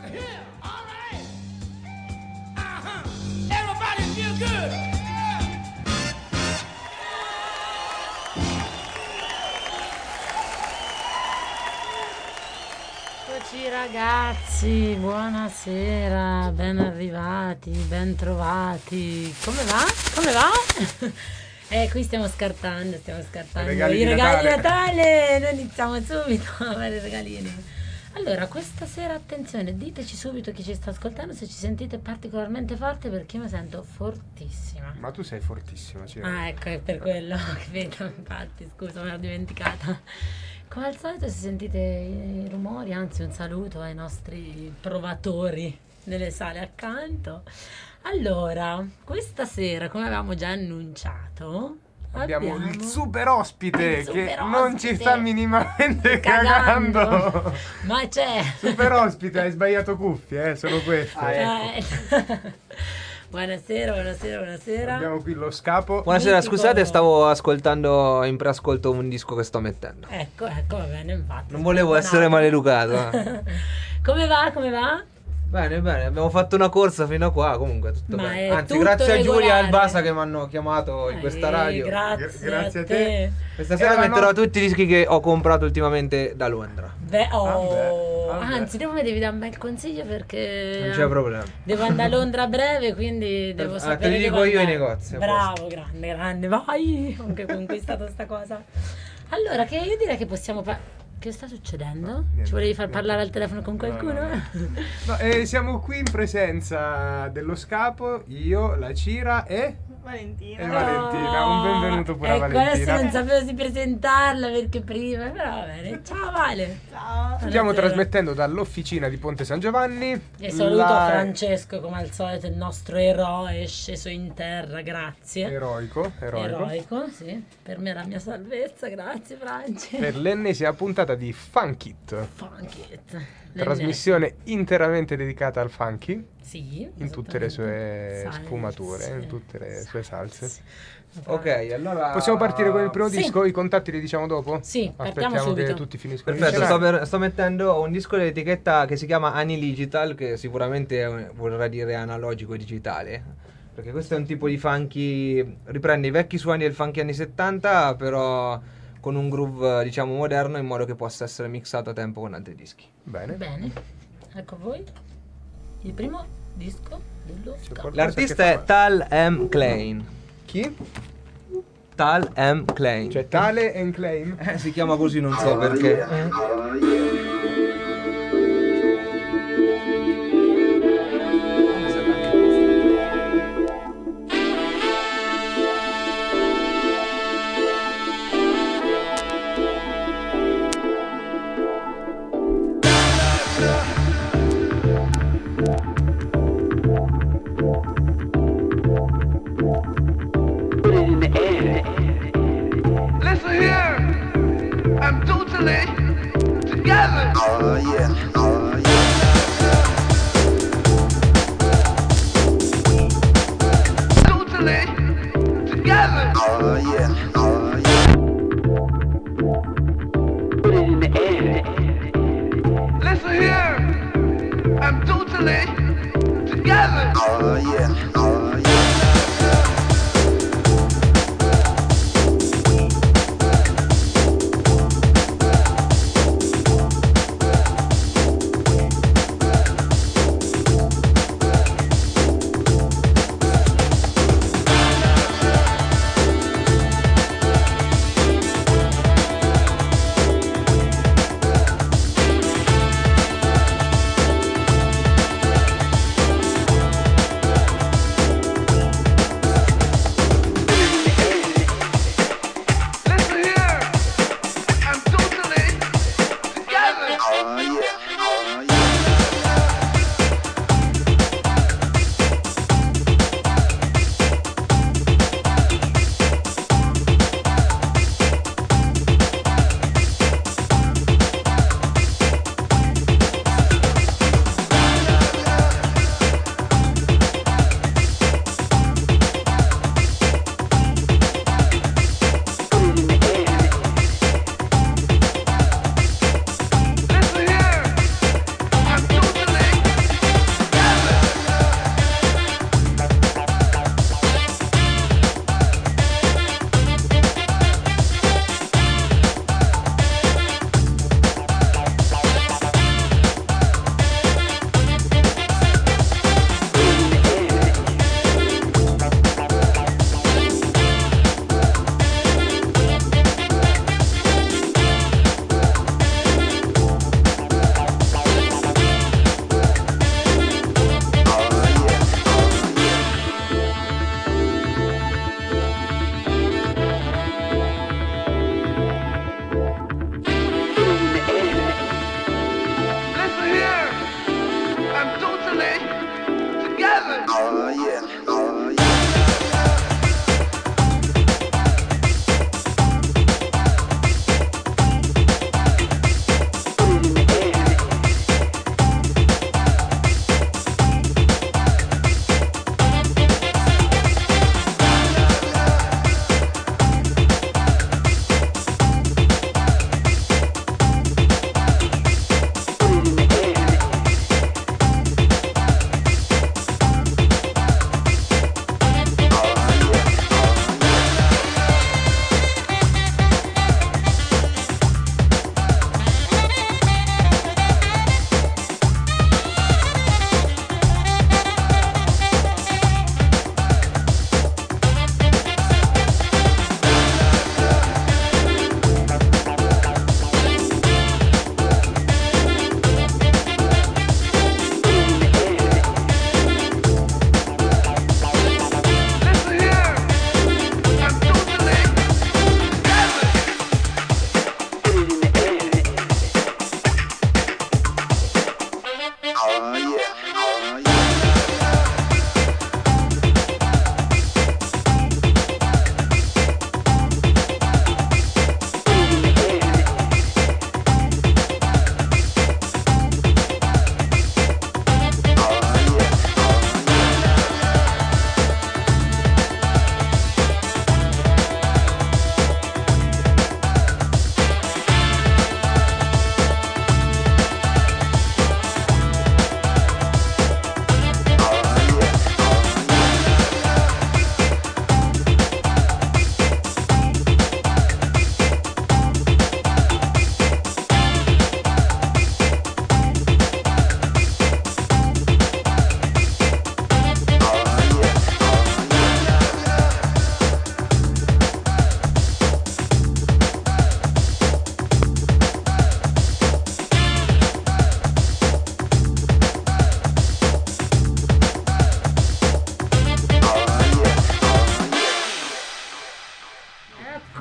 Eccoci ragazzi, buonasera, ben arrivati, ben trovati. Come va? Come va? Qui stiamo scartando i regali di Natale. Noi iniziamo subito a fare i regalini. Allora, questa sera attenzione, diteci subito chi ci sta ascoltando se ci sentite particolarmente forte, perché io mi sento fortissima. Ma tu sei fortissima, Ciro. Ah, ecco, è per quello, capito? Infatti, scusa, me l'ho dimenticata. Come al solito, se sentite i rumori, anzi un saluto ai nostri provatori nelle sale accanto. Allora, questa sera, come avevamo già annunciato, abbiamo il super ospite che non ci sta minimamente cagando. cagando. Ma c'è. Super ospite, hai sbagliato cuffie, sono queste. Ecco. Buonasera. Abbiamo qui lo scapo. Buonasera, Mitico. scusate, stavo ascoltando in preascolto un disco che sto mettendo. Ecco, va bene, infatti. Non volevo essere maleducato. Come va? Bene, abbiamo fatto una corsa fino a qua, comunque tutto Ma bene. è Anzi, tutto grazie a Giulia e al regolare. Basa che mi hanno chiamato in questa radio. Grazie a te. Questa sera metterò tutti i dischi che ho comprato ultimamente da Londra. Vabbè. Anzi, tu mi devi dare un bel consiglio perché Non c'è problema. devo andare a Londra a breve, quindi devo sapere. te li dico dove io ai andare. negozi, a Bravo, grande, vai! Anche conquistato sta cosa. Allora, che io direi che possiamo che sta succedendo? Niente, Ci volevi far niente. parlare al telefono con qualcuno? No, siamo qui in presenza dello scapo, io, la Cira e Valentina. Un benvenuto pure a ecco, Valentina. adesso non sapevo se presentarla perché prima, però va bene. Ciao Vale. Ciao. Stiamo trasmettendo dall'officina di Ponte San Giovanni. E saluto Francesco, come al solito, il nostro eroe sceso in terra, grazie. Eroico. Sì, per me è la mia salvezza, grazie Franci. Per l'ennesima puntata di Funk It. Funk It. Trasmissione interamente dedicata al funky. Sì, In tutte le sue Salse. sfumature, in tutte le sue salse. Ok, allora Possiamo partire con il primo Sì. disco? I contatti li diciamo dopo? Sì, partiamo Aspettiamo che subito. tutti finiscono. Perfetto, sto mettendo un disco dell'etichetta che si chiama Anidigital, che sicuramente vorrà dire analogico e digitale, perché questo è un tipo di funky, riprende i vecchi suoni del funky anni 70, però con un groove diciamo moderno, in modo che possa essere mixato a tempo con altri dischi. Bene. Ecco a voi il primo disco dello Scapo. qualcosa L'artista che è fa- Tal M. Klein. Chi? Tal M. Klein. Cioè Tale and Claim? Si chiama così, non so perché. Listen here, I'm totally together. Oh yeah, oh yeah. Totally together. Oh yeah, oh yeah. Put it in the air. Listen here, I'm totally together. Oh yeah, oh yeah.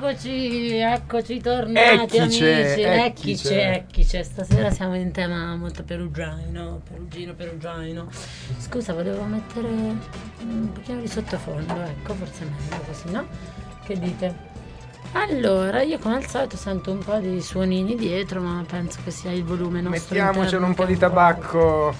Eccoci tornati amici. Eccoci. Stasera siamo in tema molto perugino. Scusa, volevo mettere un pochino di sottofondo, ecco, forse è meglio così, no? Che dite? Allora, io come al solito sento un po' di suonini dietro, ma penso che sia il volume nostro. Mettiamocelo un po' di tabacco.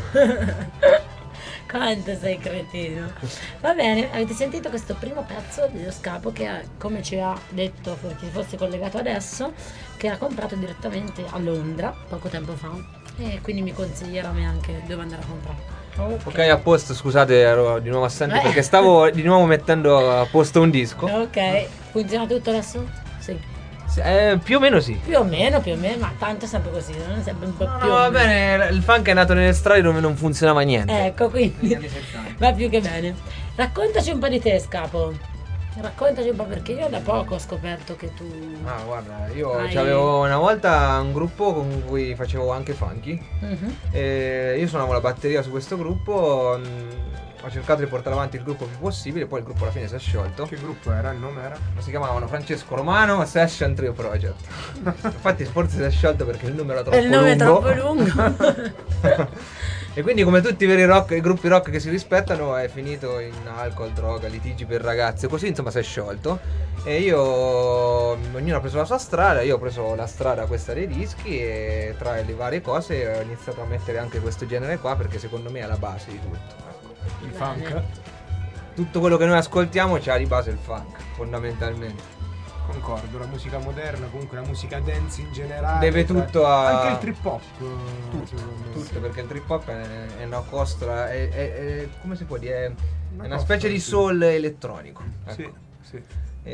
Quanto sei cretino. Va bene, avete sentito questo primo pezzo dello Scapo che come ci ha detto chi fosse collegato adesso, che ha comprato direttamente a Londra poco tempo fa e quindi mi consiglierà a me anche dove andare a comprare. Ok, a posto, scusate, ero di nuovo assente perché stavo di nuovo mettendo a posto un disco. Ok, funziona tutto adesso? Sì. Più o meno sì. Più o meno, ma tanto è sempre così, non è sempre un po' più. No, va bene, il funk è nato nelle strade dove non funzionava niente. Ecco, quindi va più che bene. Raccontaci un po' di te, Scapo. Raccontaci un po', perché io da poco ho scoperto che tu... Ah, guarda, io avevo una volta un gruppo con cui facevo anche funky. E io suonavo la batteria su questo gruppo. Ho cercato di portare avanti il gruppo più possibile, poi il gruppo alla fine si è sciolto. Che gruppo era? Il nome era? Si chiamavano Francesco Romano Session Trio Project. Infatti forse si è sciolto perché il nome era troppo lungo. Il nome è troppo lungo. E quindi, come tutti i veri gruppi rock che si rispettano, è finito in alcol, droga, litigi per ragazze, così insomma si è sciolto. E ognuno ha preso la sua strada, io ho preso la strada questa dei dischi e tra le varie cose ho iniziato a mettere anche questo genere qua perché secondo me è la base di tutto. Il funk? Tutto quello che noi ascoltiamo c'ha di base il funk, fondamentalmente. Concordo, la musica moderna, comunque la musica dance in generale. Deve tutto a... Anche il trip hop. Tutto, perché il trip hop è una costola, è come si può dire? È una specie di soul elettronico. Ecco. Sì.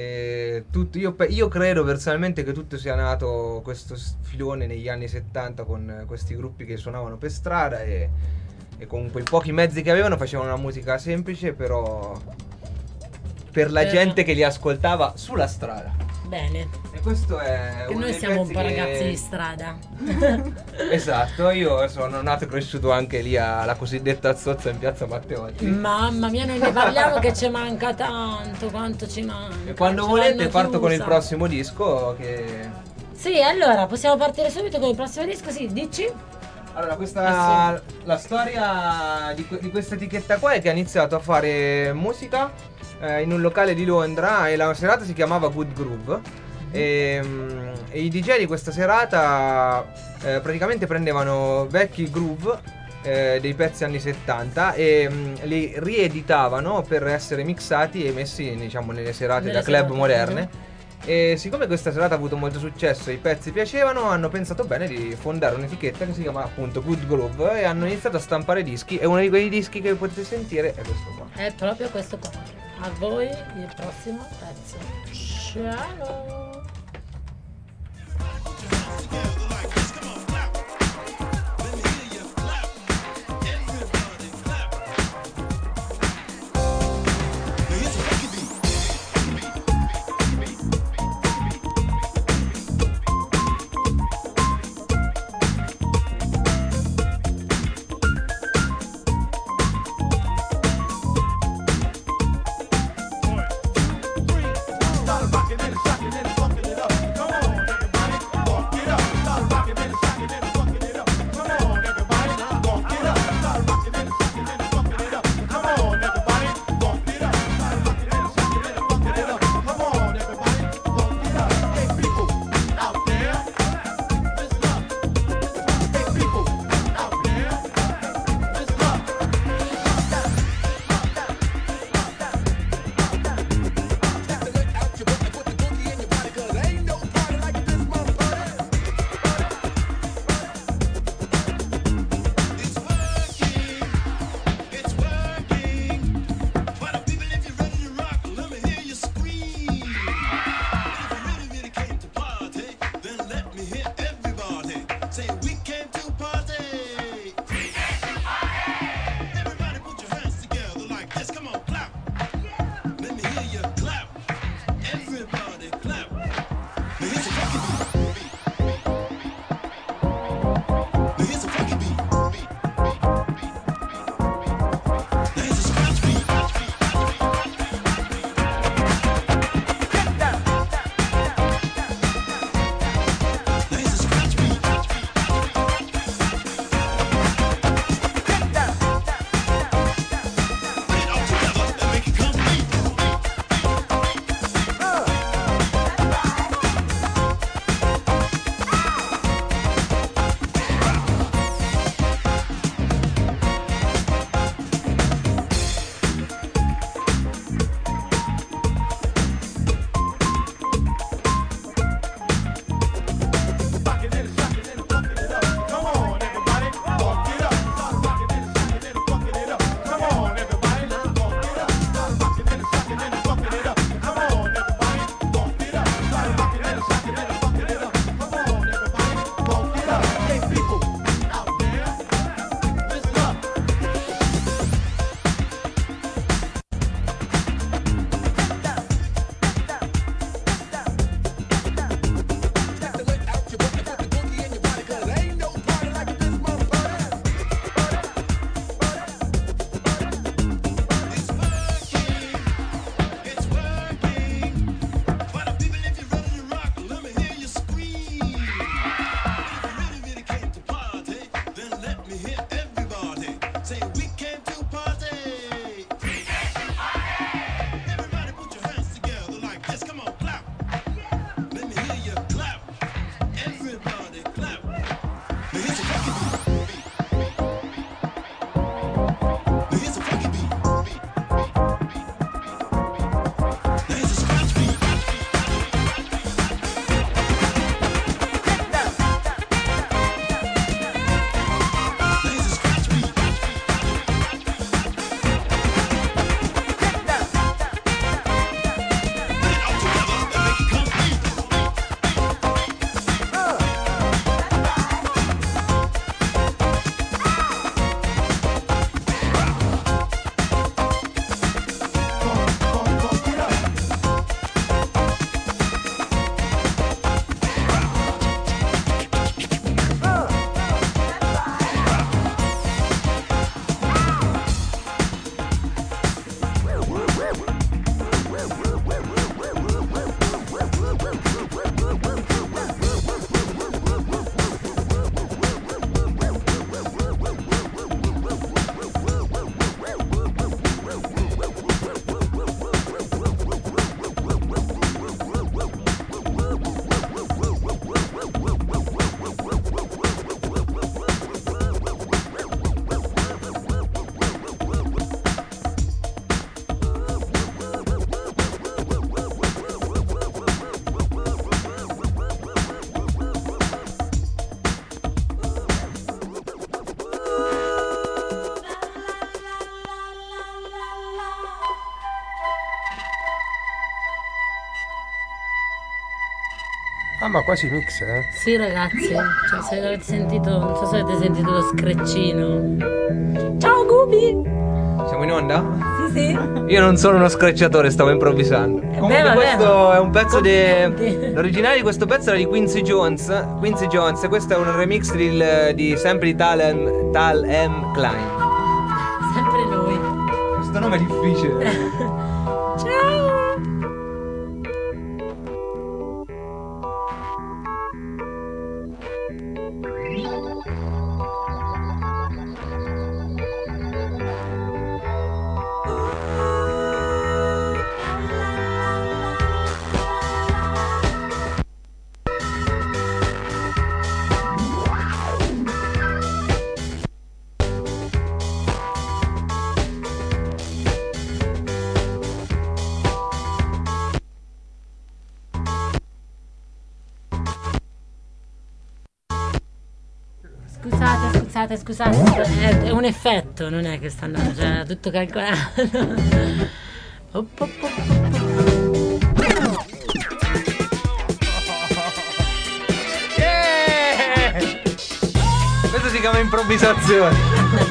Io credo personalmente che tutto sia nato questo filone negli anni 70 con questi gruppi che suonavano per strada e con quei pochi mezzi che avevano facevano una musica semplice però per la gente che li ascoltava sulla strada. Bene. E questo è che noi siamo un po' ragazzi di strada. Esatto, io sono nato e cresciuto anche lì alla cosiddetta Zozza in piazza Matteotti. Mamma mia, noi ne parliamo che ci manca tanto, quanto ci manca. E quando volete parto con il prossimo disco che... Sì, allora possiamo partire subito con il prossimo disco, sì, dici? Allora, la storia di questa etichetta qua è che ha iniziato a fare musica in un locale di Londra e la serata si chiamava Good Groove e i DJ di questa serata praticamente prendevano vecchi groove dei pezzi anni 70 e li rieditavano per essere mixati e messi, diciamo, nelle serate da club moderne. E siccome questa serata ha avuto molto successo e i pezzi piacevano, hanno pensato bene di fondare un'etichetta che si chiama appunto Good Groove e hanno iniziato a stampare dischi e uno di quei dischi che potete sentire è questo qua. È proprio questo qua. A voi il prossimo pezzo. Ciao! Start rocking and shocking and funking it up. Come on, everybody, walk it up. Start rocking Ah, ma quasi mix, eh? Sì ragazzi, cioè, se avete sentito, non so se avete sentito lo screccino. Ciao Gubi! Siamo in onda? Sì, sì. Io non sono uno screcciatore, stavo improvvisando. Comunque vabbè, questo è un pezzo di... complimenti. L'originale di questo pezzo era di Quincy Jones. Quincy Jones, questo è un remix sempre di Tal M. Klein. Sempre noi. Questo nome è difficile. Ciao! Scusate, è un effetto, non è che sta andando, cioè, tutto calcolato. Op, op, op, op. Yeah! Questo si chiama improvvisazione.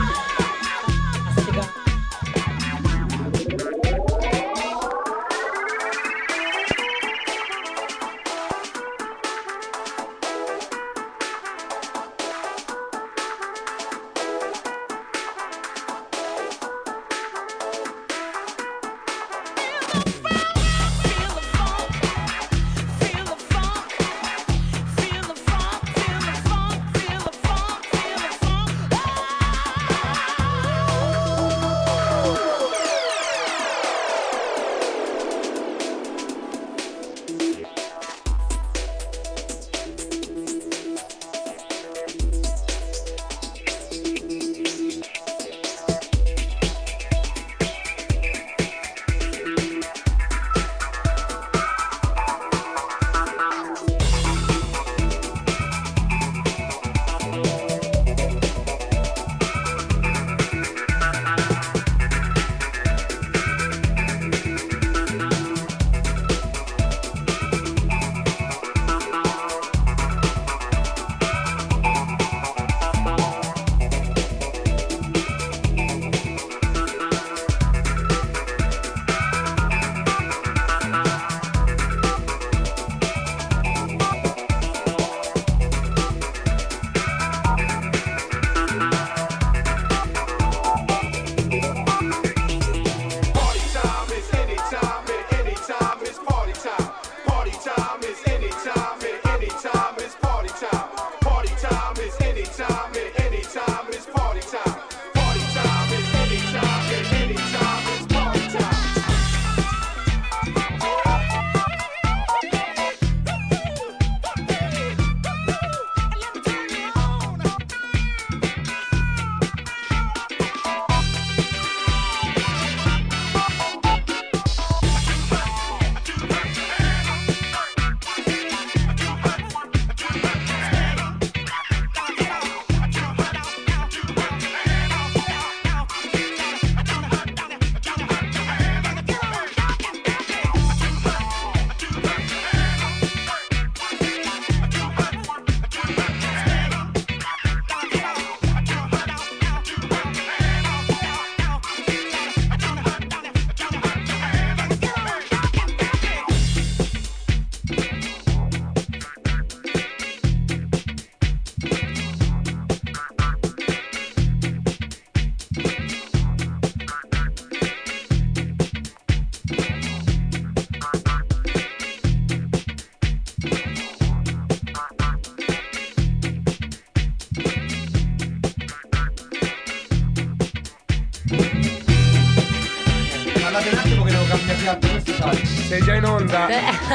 Guardate un attimo che devo cambiare piatto, questo sai. Sei già in onda.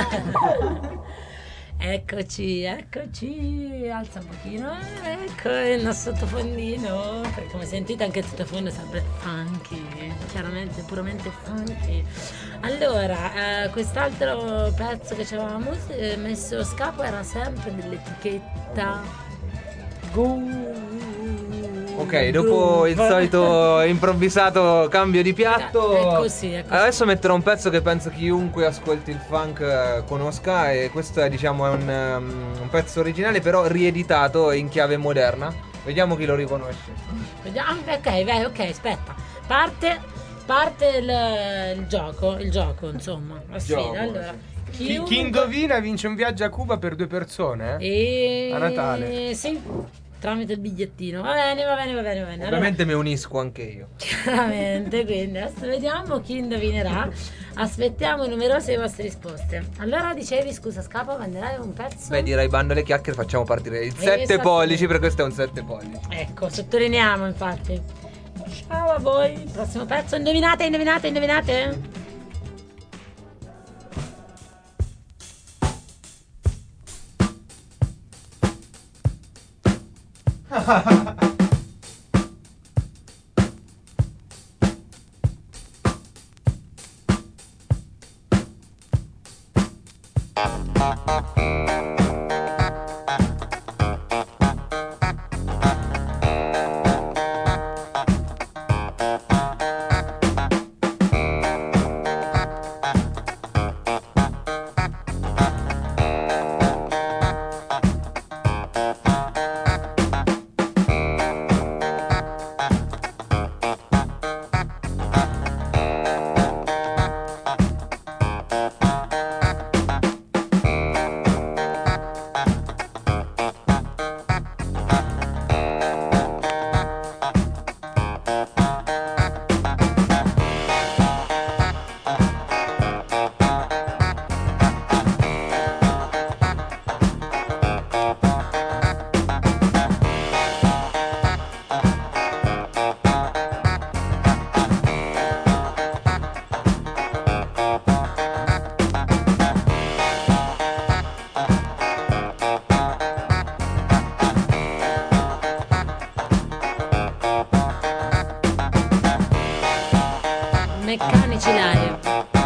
Eccoci, alza un pochino, ecco il nostro sottofondino, perché come sentite anche il sottofondo è sempre funky, chiaramente puramente funky. Allora, quest'altro pezzo che ci avevamo messo a scapo era sempre dell'etichetta Go. Ok, Ok, dopo il solito improvvisato cambio di piatto, È così. adesso metterò un pezzo che penso chiunque ascolti il funk conosca, e questo è, diciamo, è un pezzo originale però rieditato in chiave moderna. Vediamo chi lo riconosce. Vediamo, ok, aspetta. Parte il gioco, insomma, la sfida. Gioco, Allora, Chi indovina vince un viaggio a Cuba per 2 persone, a Natale. Sì, tramite il bigliettino. Va bene. Ovviamente mi unisco anche io. Chiaramente, quindi adesso vediamo chi indovinerà. Aspettiamo numerose vostre risposte. Allora dicevi, scusa, Scapo, venderai un pezzo? Beh, direi bando alle chiacchiere, facciamo partire il 7 Esatto. pollici, perché questo è un 7 pollici. Ecco, sottolineiamo infatti. Ciao a voi. Prossimo pezzo, indovinate. Meccanici live.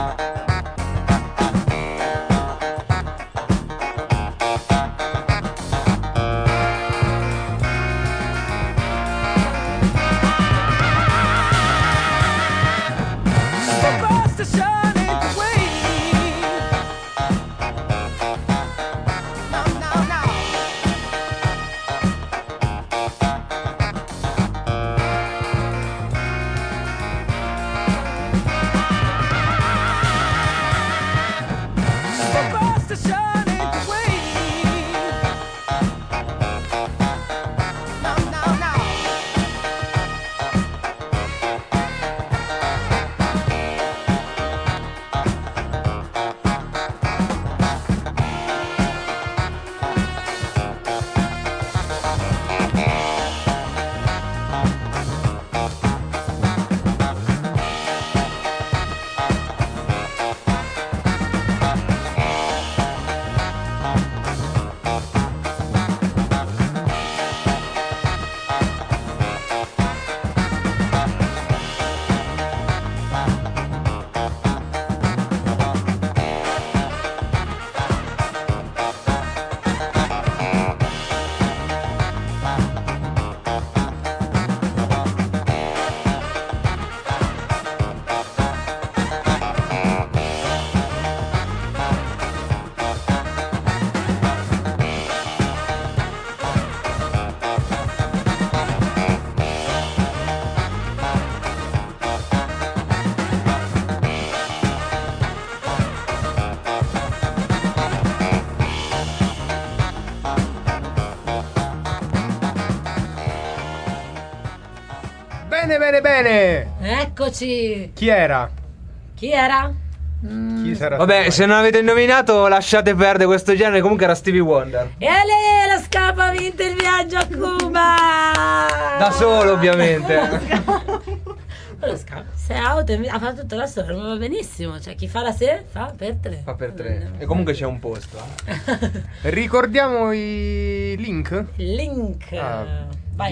Bene. Eccoci. Chi era? Chi era? Chi sarà? Vabbè, se non avete indovinato, lasciate perdere questo genere. Comunque era Stevie Wonder. E lei, lo Scapo ha vinto il viaggio a Cuba. Da solo, ovviamente. Lo Scapo si è ha fatto tutta la storia, ma va benissimo. Cioè, chi fa la se fa per tre. Fa per tre. E comunque c'è un posto. Ricordiamo i link? Link. Vai.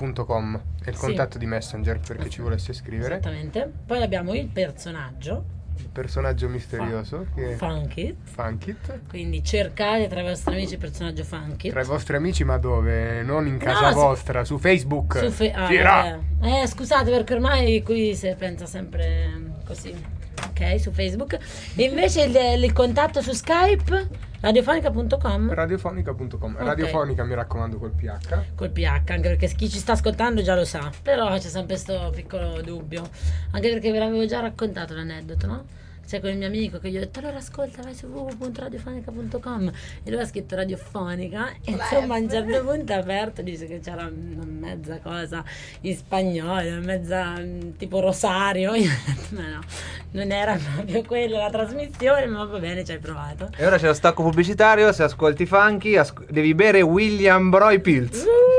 diretta@radiofonica.com è il Sì. contatto di Messenger per chi ci volesse scrivere. Esattamente. Poi abbiamo il personaggio. personaggio misterioso che Funkit. Funkit. Quindi cercate tra i vostri amici il personaggio Funkit. Tra i vostri amici, ma dove? Non in casa vostra, su Facebook. Scusate, perché ormai qui si pensa sempre così. Ok, su Facebook. E invece il contatto su Skype radiofonica.com. Radiofonica.com. Okay. Radiofonica, mi raccomando, col PH. Col PH, anche perché chi ci sta ascoltando già lo sa. Però c'è sempre questo piccolo dubbio. Anche perché ve l'avevo già raccontato l'aneddoto, no? C'è quel mio amico che gli ho detto: allora ascolta, vai su www.radiofonica.com, e lui ha scritto radiofonica, e insomma a un certo punto ha aperto, dice che c'era una mezza cosa in spagnolo, mezza tipo rosario. Io ho detto no, non era proprio quella la trasmissione, ma va bene, ci hai provato. E ora c'è lo stacco pubblicitario. Se ascolti Funky devi bere William Broy Pilz.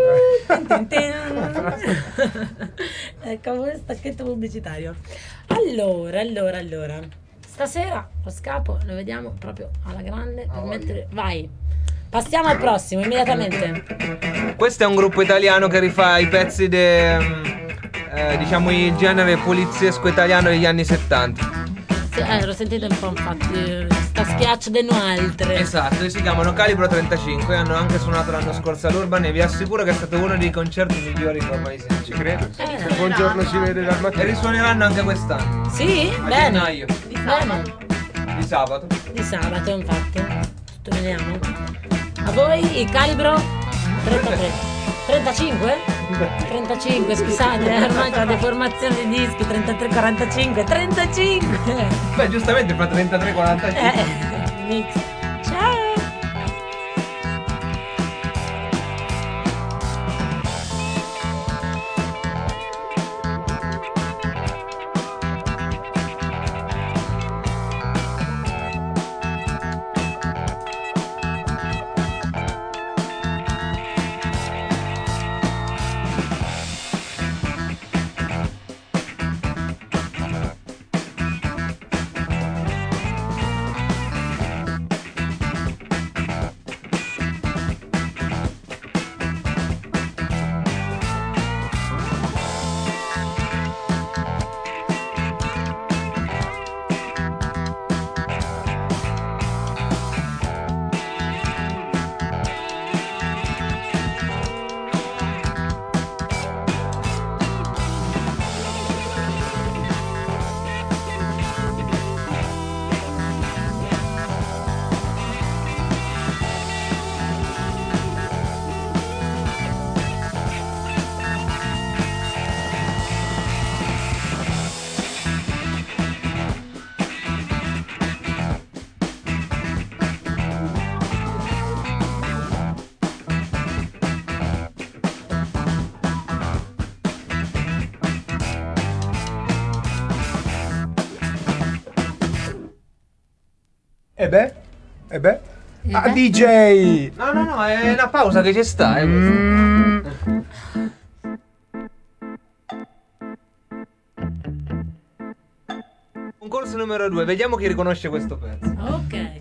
Ecco, questo stacchetto pubblicitario. Allora. Stasera lo scapo lo vediamo proprio alla grande per mettere. Vai. Passiamo al prossimo immediatamente. Questo è un gruppo italiano che rifà i pezzi diciamo il genere poliziesco italiano degli anni 70. L'ho sentito un po', infatti. Sta schiaccio de altre. Esatto, si chiamano Calibro 35. Hanno anche suonato l'anno scorso all'Urban e vi assicuro che è stato uno dei concerti migliori che ho mai sentito. Ci credo. Buongiorno ci vede dal mattino. E risuoneranno anche quest'anno. Sì? A Bene. gennaio. Di sabato. Di sabato, infatti. Sottolineiamo. A voi il calibro 33. 35? 35, scusate, ormai c'è la deformazione dei dischi. 33, 45, 35. Beh, giustamente fa 33-45. Mix. Ciao. E beh? Ah, DJ! No, è una pausa che ci sta. Concorso numero 2, vediamo chi riconosce questo pezzo. Ok.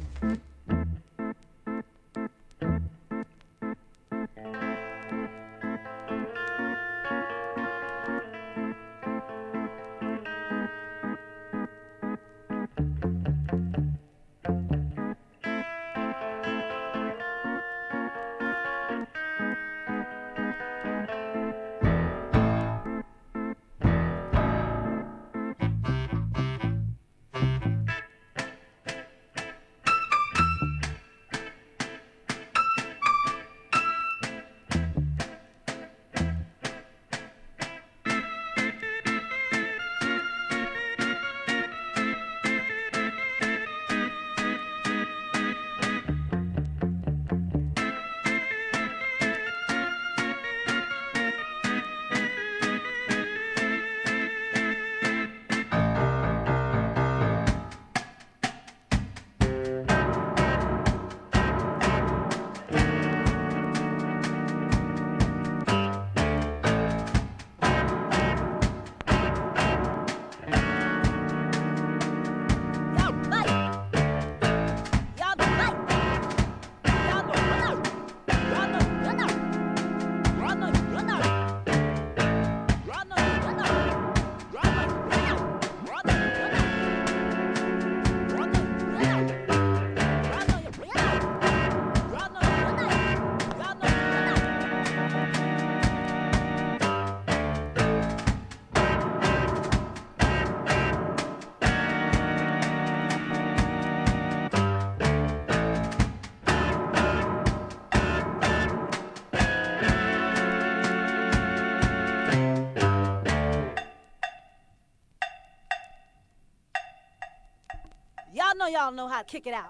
know y'all know how to kick it out.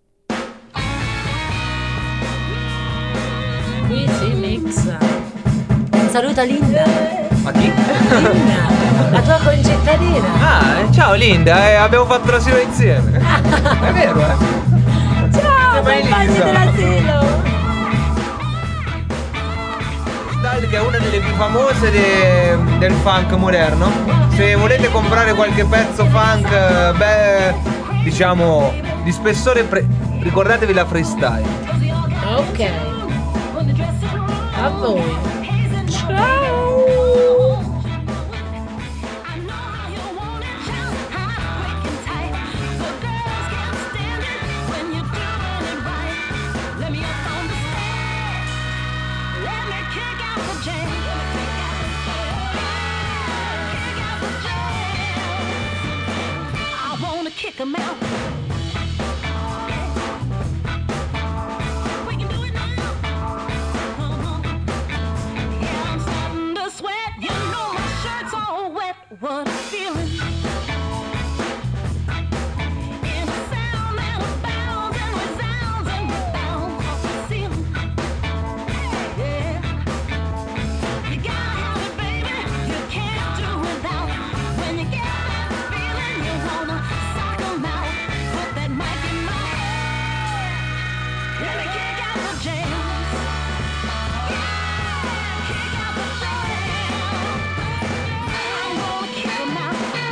Qui si mixa. Un saluto a Linda. Ma chi? Linda, la tua concittadina. Ah, ciao Linda, abbiamo fatto l'asilo insieme. È vero, Ciao, compagni dell'asilo. Che è una delle più famose del funk moderno. Se volete comprare qualche pezzo funk, diciamo di spessore, ricordatevi la freestyle. Ok, a voi. Ciao. Kick 'em out. We can do it now. Yeah, I'm starting to sweat. You know my shirt's all wet. What a feeling. In a sound and a bounce and resounds and rebounds off the ceiling. Yeah. You gotta have it, baby. You can't do without. When you get that feeling, you wanna sock 'em out. Put that mic in my hand. Let me kick out the jams. Yeah, kick out the jams. I'm gonna kick 'em out.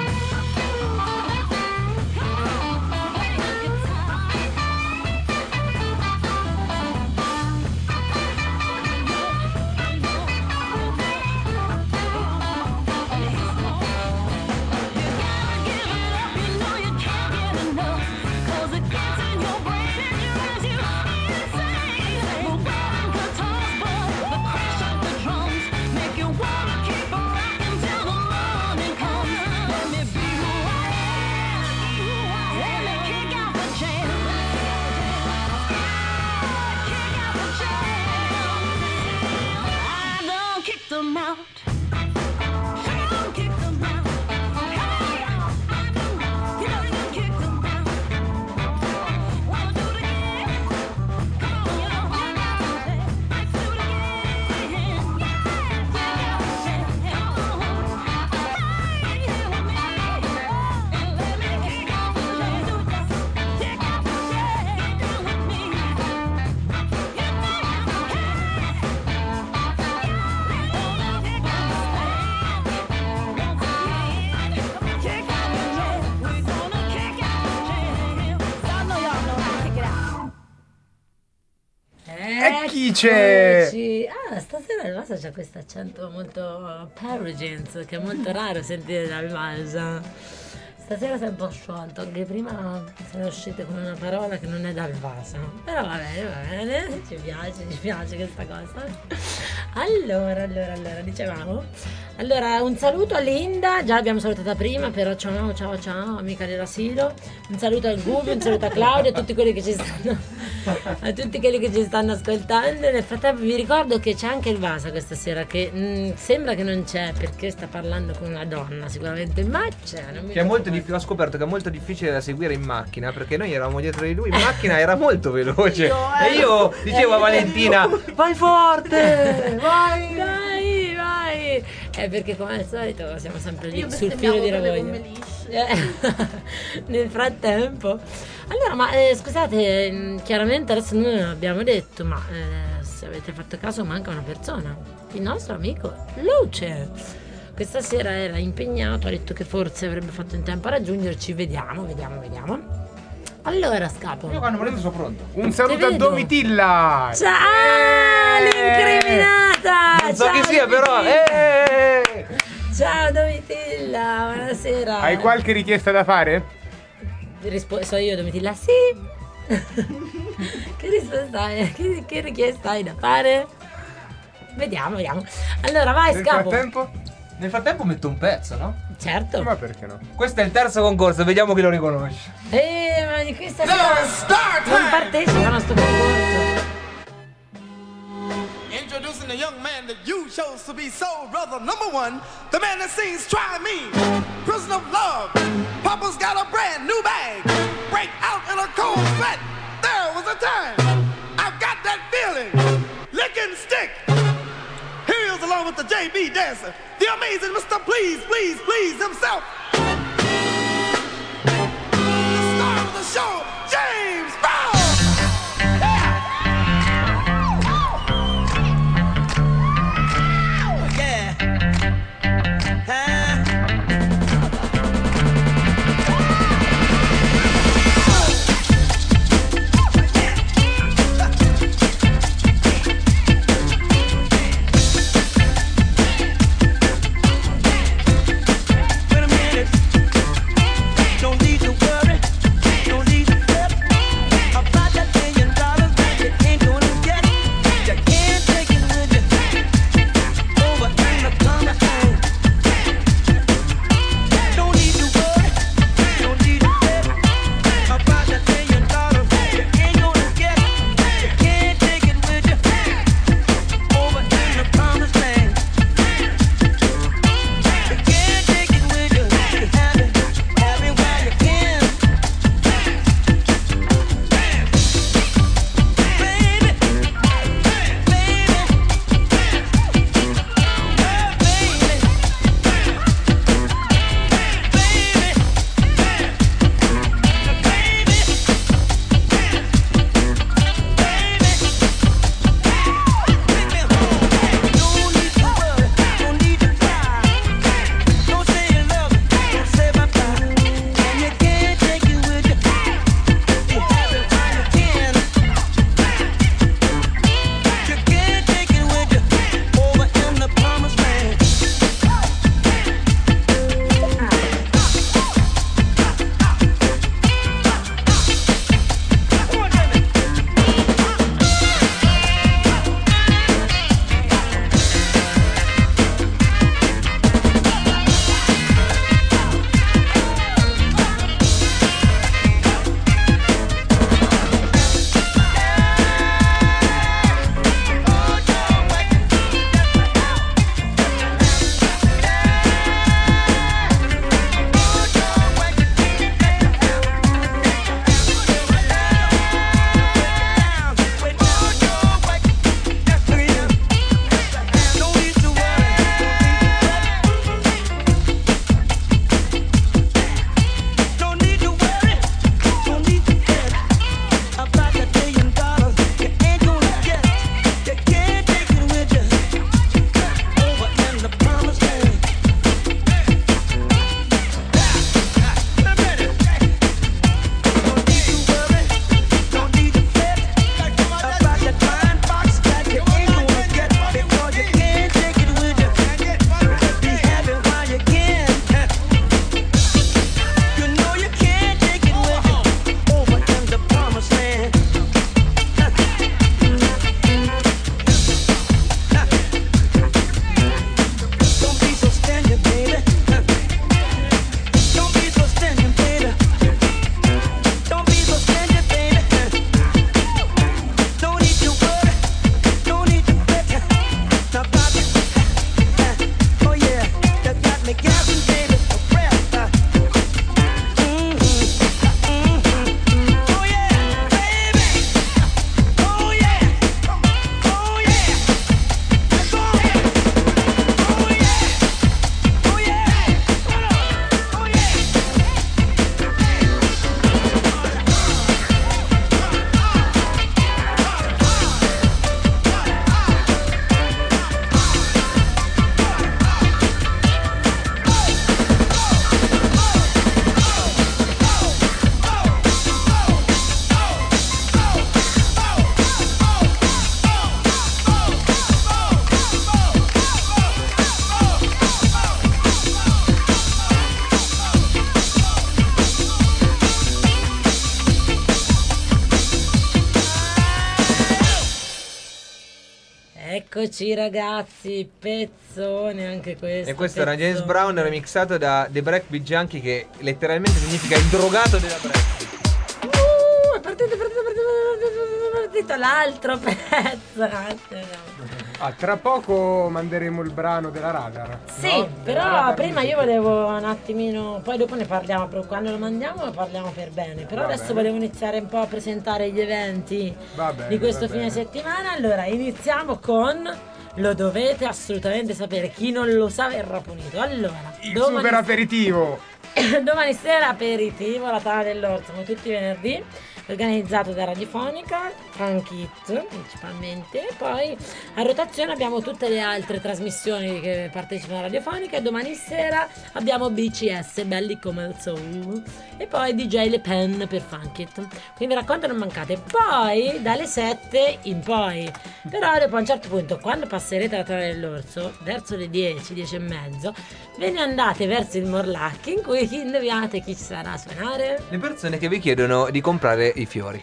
Them out. Kick them out. You know you kick them out. Wanna do it again? Come on, you know you got to say. Let's do it again. And let me kick off the jam. Kick off the jam with me. E chi c'è? Eccoci. Ah, stasera il Vasa c'ha questo accento molto Parisians, che è molto raro sentire dal Vasa. Stasera sei un po' sciolto, anche prima siamo uscite con una parola che non è dal Vasa. Però va bene, ci piace questa cosa. Allora, dicevamo. Allora, un saluto a Linda, già l'abbiamo salutata prima, però ciao, amica dell'asilo. Un saluto al Gubbio, un saluto a Claudia, a tutti quelli che ci stanno ascoltando. Nel frattempo vi ricordo che c'è anche il Vasa questa sera, che sembra che non c'è perché sta parlando con una donna, sicuramente, ma c'è. Ho scoperto che è molto difficile da seguire in macchina, perché noi eravamo dietro di lui in macchina, era molto veloce. E io dicevo a Valentina: vai forte, vai. Perché come al solito siamo sempre lì sul filo di rasoio. Nel frattempo, allora, ma scusate, chiaramente adesso noi non abbiamo detto, ma se avete fatto caso manca una persona, il nostro amico Luce. Questa sera era impegnato, ha detto che forse avrebbe fatto in tempo a raggiungerci. Vediamo. Allora, Scapo. Io quando volete sono pronto. Un saluto a Domitilla. Ciao, l'incriminata. Non so chi sia, però. Ciao Domitilla, buonasera. Hai qualche richiesta da fare? So io, Domitilla, sì. Che risposta hai? Che richiesta hai da fare? Vediamo. Allora, vai, Scapo. Nel frattempo metto un pezzo, no? Certo. Ma perché no? Questo è il terzo concorso, vediamo chi lo riconosce. Ma di questa sera non partecipa a questo concorso. Introducing the young man that you chose to be soul brother number one, the man that sings Try Me, Prison of Love, Papa's got a brand new bag. break out in a cold sweat. There was a time I've got that feeling. Licking stick. Here he is along with the JB dancer, the amazing Mr. Please, Please, Please himself. The star of the show, James Brown. Eccoci ragazzi, pezzone anche questo. E questo era James Brown remixato da The Breakbeat Junkie, che letteralmente significa il drogato della break. È partito l'altro pezzo. Tra poco manderemo il brano della Radar. Sì, no? però Della Radar prima Music. io volevo un attimino, poi dopo ne parliamo, però quando lo mandiamo ne parliamo per bene. Però Va adesso bene. volevo iniziare un po' a presentare gli eventi Va bene, di questo va fine bene. settimana. Allora, iniziamo con lo dovete assolutamente sapere, chi non lo sa verrà punito. Allora, Il super aperitivo. domani sera aperitivo alla Tana dell'Orso, come tutti i venerdì, organizzato da Radiofonica, Frank Hit principalmente, e poi a rotazione abbiamo tutte le altre trasmissioni che partecipano a Radiofonica, e domani sera abbiamo BCS, belli come il soul, e poi DJ Le Pen per Frank Hit. Quindi mi raccomando, non mancate. Poi dalle 7 in poi, però dopo a un certo punto, quando passerete la Tana dell'Orso, verso le 10, 10 e mezzo, ve ne andate verso il Morlacchi, in cui chi indovinate chi ci sarà a suonare? Le persone che vi chiedono di comprare i fiori.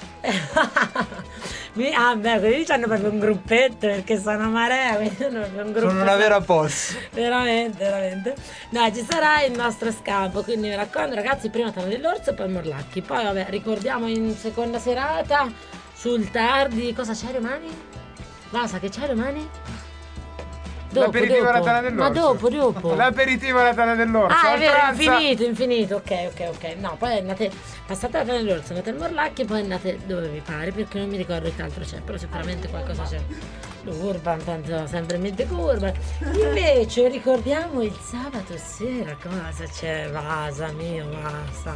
Quelli hanno proprio un gruppetto perché sono marea, quindi hanno proprio un gruppo. Sono una vera posse. Veramente, veramente. No, ci sarà il nostro scampo, quindi mi raccomando ragazzi, prima Tana dell'Orso e poi Morlacchi. Poi vabbè, ricordiamo in seconda serata sul tardi, cosa c'è domani? Basta, che c'è domani? L'aperitivo alla Tana dell'Orso. Ma dopo. L'aperitivo alla Tana dell'Orso. Ah, è vero, Oltranza- infinito. Ok. No, poi andate, passate la Tana dell'Orso, andate al Morlacchi e poi andate dove vi pare, perché non mi ricordo che altro c'è, però sicuramente qualcosa c'è. Urban, tanto sempre in mente Urban. Invece ricordiamo il sabato sera cosa c'è, Vasa mio, basta.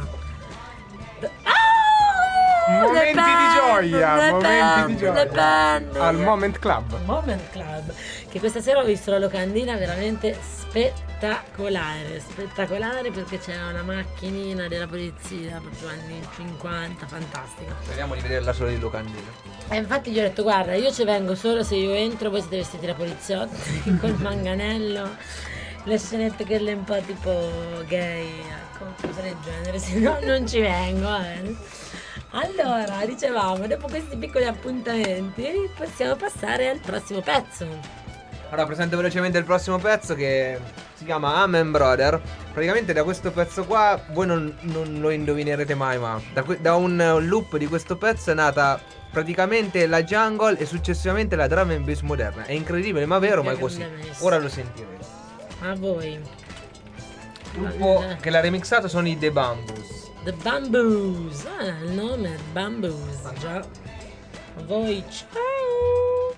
Momenti di gioia, momenti di gioia. Le band. Al Moment Club. Moment Club, che questa sera ho visto la locandina veramente spettacolare perché c'è una macchinina della polizia proprio anni 50, fantastica. Speriamo di vederla solo di locandina. E infatti gli ho detto guarda, io ci vengo solo se io entro, voi siete vestiti da poliziotti col manganello, le scenette quelle un po' tipo gay, cose del genere, se no non ci vengo, va bene. Allora, dicevamo, dopo questi piccoli appuntamenti possiamo passare al prossimo pezzo. Allora, presento velocemente il prossimo pezzo che si chiama Amen Brother. Praticamente da questo pezzo qua voi non lo indovinerete mai, ma da un loop di questo pezzo è nata praticamente la jungle e successivamente la drum and bass moderna. È incredibile, ma vero, ma è così. Ora lo sentirete. A voi. Il gruppo che l'ha remixato sono i The Bamboos. The Bamboos. Il nome è Bamboos, già. A voi, ciao.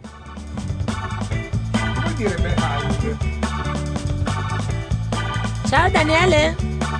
Vuol dire behind. Ciao Daniele.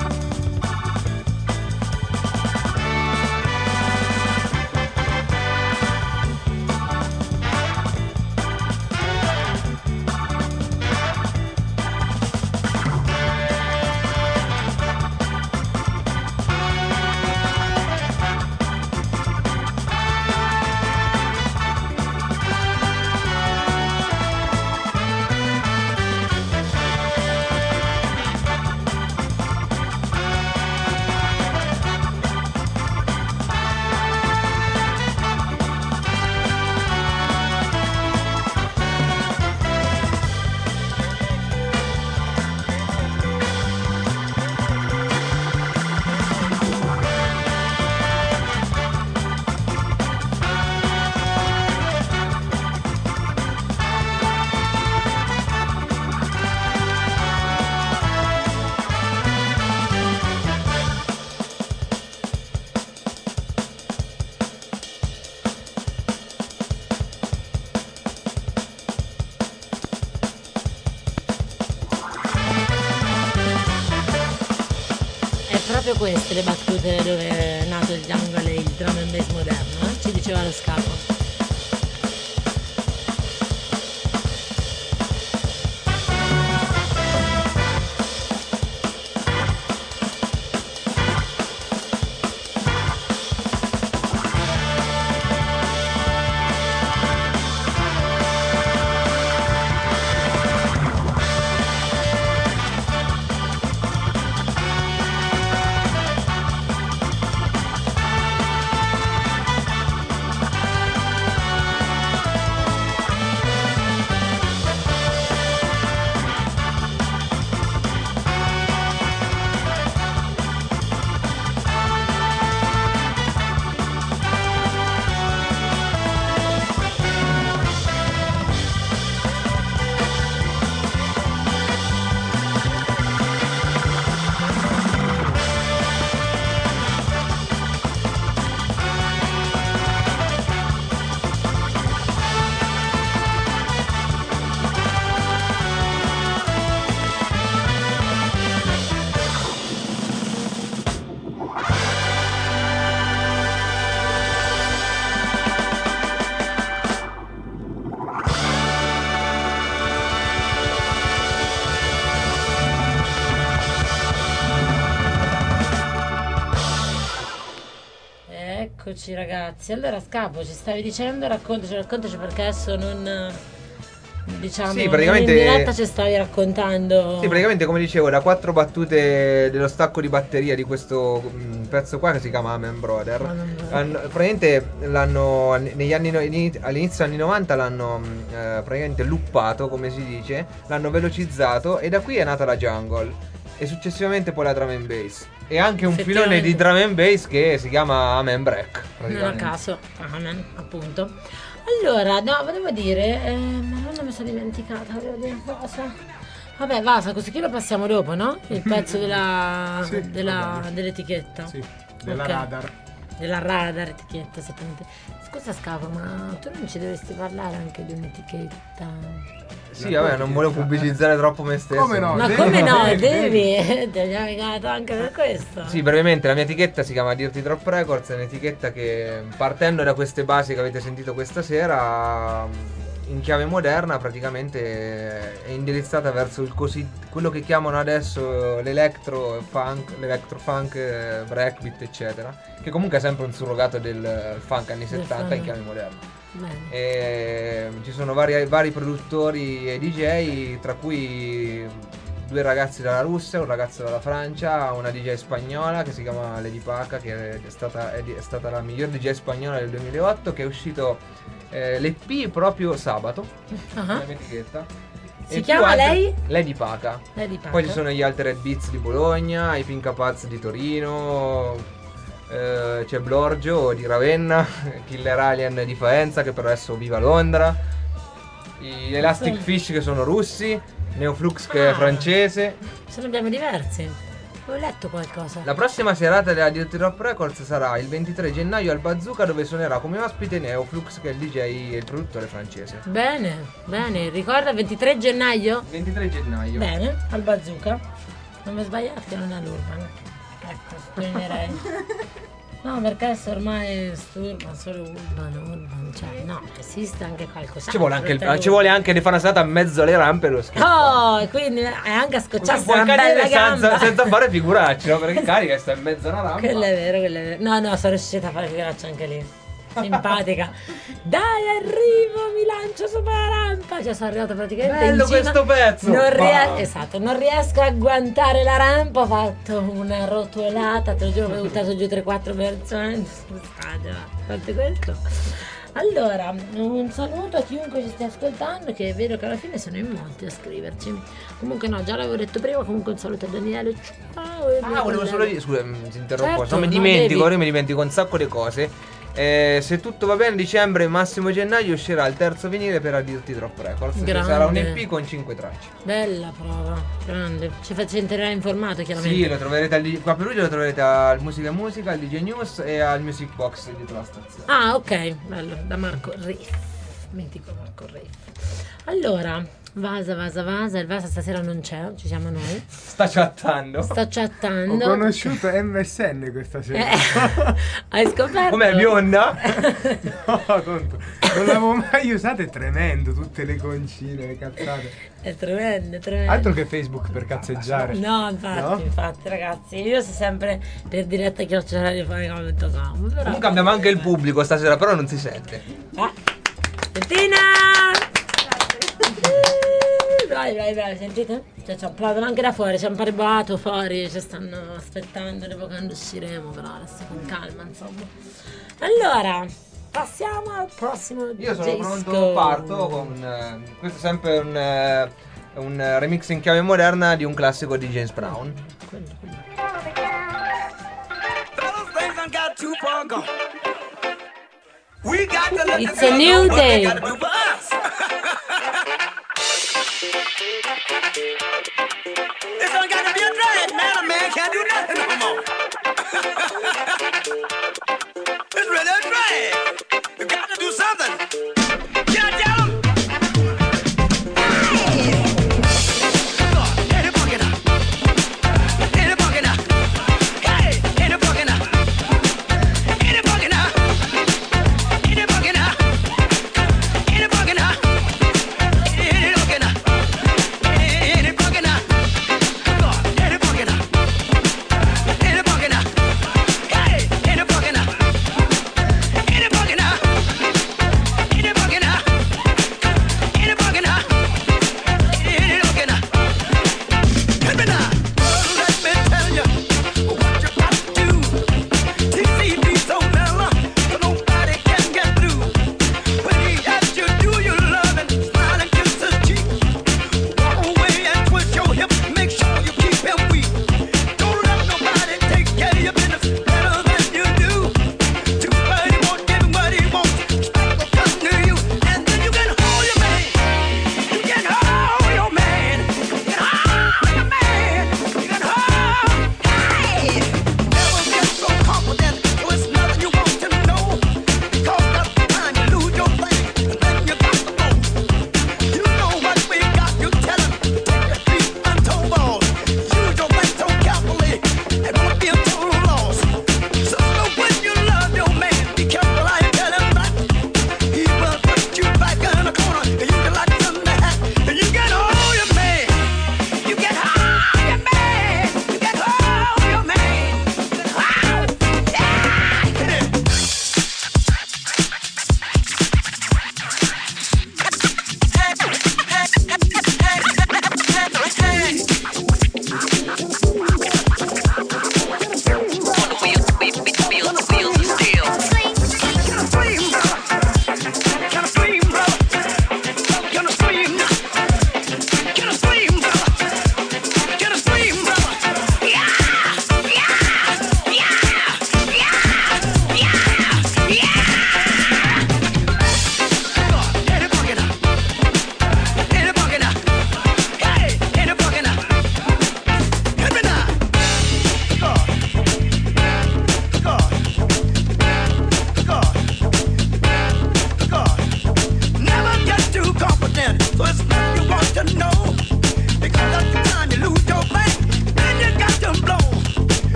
Proprio queste le battute dove è nato il jungle e il drum and bass moderno, ci diceva lo scapo. raccontaci ragazzi. Allora Scapo, ci stavi dicendo, raccontaci perché adesso non diciamo Sì, praticamente in diretta ci stavi raccontando. Sì, praticamente come dicevo, da 4 battute dello stacco di batteria di questo pezzo qua che si chiama Amen Brother. Praticamente l'hanno negli anni all'inizio anni 90 l'hanno praticamente luppato, come si dice, l'hanno velocizzato e da qui è nata la jungle e successivamente poi la drum and bass e anche un filone di drum and bass che si chiama Amen Break. Non a caso, Amen, appunto. Allora, no, volevo dire, Madonna mi sono dimenticata, volevo dire una cosa. Vabbè, basta, così che lo passiamo dopo, no? Il pezzo dell'etichetta. Sì, della Ok. radar. Della radar etichetta, esattamente. Scusa Scavo, ma tu non ci dovresti parlare anche di un'etichetta? Sì, vabbè, non volevo pubblicizzare troppo me stesso. Come no? Ma devi, come no? devi. Ti abbiamo legato anche per questo. Sì, brevemente, la mia etichetta si chiama Dirty Drop Records, è un'etichetta che partendo da queste basi che avete sentito questa sera, in chiave moderna praticamente è indirizzata verso quello che chiamano adesso l'electro funk, breakbeat eccetera, che comunque è sempre un surrogato del funk anni 70 in chiave moderna. Bene. E ci sono vari produttori e DJ, tra cui 2 ragazzi dalla Russia, un ragazzo dalla Francia, una DJ spagnola che si chiama Lady Paca, che è stata la miglior DJ spagnola del 2008, che è uscito l'EP proprio sabato, nella mia etichetta. Si chiama lei? Lady Paca. Lady Paca. Poi ci sono gli Altered Beats di Bologna, i Pinka Paz di Torino, c'è Blorgio di Ravenna, Killer Alien di Faenza che però adesso vive a Londra, gli Elastic Fish che sono russi, Neoflux che è francese. Ce ne abbiamo diversi. Ho letto qualcosa. La prossima serata della Dirty Drop Records sarà il 23 gennaio al Bazooka, dove suonerà come ospite Neoflux, che è il DJ e il produttore francese. Bene, ricorda 23 gennaio? 23 gennaio. Bene, al Bazooka. Non mi sbagliate, non è l'Urban. Ecco, sottolineerei. No, perché adesso ormai sturba solo Urban, cioè no, esiste anche qualcosa. Ci vuole anche di fare una serata a mezzo alle rampe lo schifo. Oh, e quindi è anche a scocciarsi Puoi una bella cadere gamba. senza fare figuracci, no? Perché carica sta in mezzo alla rampa. Quello è vero. No, sono riuscita a fare figuraccia anche lì. Simpatica. Dai, arrivo, mi lancio sopra la rampa. Cioè, sono arrivata praticamente Bello in cima. questo pezzo. Esatto, non riesco a agguantare la rampa. Ho fatto una rotolata. Te lo giuro, ho buttato giù 3-4 persone. Scusate, ma fate questo. Allora, un saluto a chiunque ci stia ascoltando, che vedo che alla fine sono in molti a scriverci. Comunque no, già l'avevo detto prima, comunque un saluto a Daniele. Ciao. Volevo solo dire, scusa, ti interrompo, Certo, io no, mi dimentico un sacco di cose. Se tutto va bene, dicembre, massimo gennaio uscirà il terzo vinile per Dirty Drop Records, che Grande. sarà un EP con 5 tracce. Bella prova, grande. Ci tenterà informato chiaramente. Sì, lo troverete qua per lui, lo troverete al Musica e Musica, al DJ News e al Music Box dietro la stazione. Ah, ok, bello, da Marco Riff. Mitico Marco Riff. Allora, Vasa, il Vasa stasera non c'è, ci siamo noi. Sta chattando. Sta chattando. Ho conosciuto MSN questa sera. Hai scoperto? Com'è, bionda? No, tonto. Non l'avevo mai usata, è tremendo, tutte le concine, le cazzate. È tremendo. Altro che Facebook per cazzeggiare. No, infatti, ragazzi, io sono sempre per diretta @radiofonica.com. Comunque abbiamo anche il pubblico stasera, però non si sente. Bettina! Bravi, sentite? Cioè, ci applaudono anche da fuori, c'è un paribolato fuori, ci stanno aspettando dopo quando usciremo, però adesso con calma, insomma. Allora, passiamo al prossimo Io sono disco. pronto, parto con questo è sempre un remix in chiave moderna di un classico di James Brown. Quello. Fellas, things done got too far gone. We got to let It's the a girls new know what they day. gotta do for us. This done got to be a drag, man. A man can't do nothing no more. It's really a drag. You got to do something. Can I tell 'em? Anybody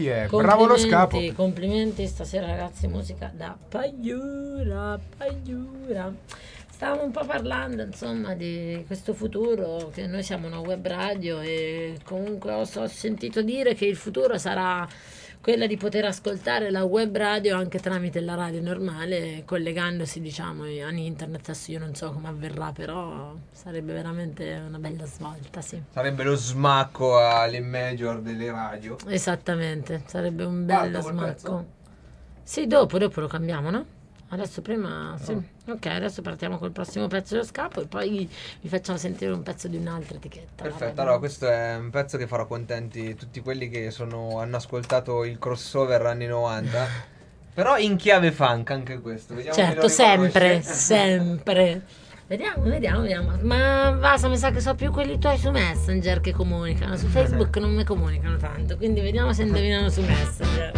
yeah. Bravo lo scapo. Complimenti stasera ragazzi, musica da pagliura. Stavamo un po' parlando insomma di questo futuro, che noi siamo una web radio e comunque ho sentito dire che il futuro sarà quella di poter ascoltare la web radio anche tramite la radio normale, collegandosi diciamo an internet. Adesso io non so come avverrà, però sarebbe veramente una bella svolta, sì. Sarebbe lo smacco alle major delle radio. Esattamente, sarebbe un bello smacco. Sì, dopo lo cambiamo, no? Adesso prima, sì. Ok, adesso partiamo col prossimo pezzo dello scapo e poi vi facciamo sentire un pezzo di un'altra etichetta. Perfetto, allora questo è un pezzo che farà contenti tutti quelli che hanno ascoltato il crossover anni 90. Però in chiave funk anche questo. Vediamo certo, sempre. Vediamo. Ma Vasa, mi sa che so più quelli tuoi su Messenger che comunicano. Su Facebook non mi comunicano tanto, quindi vediamo se indovinano su Messenger.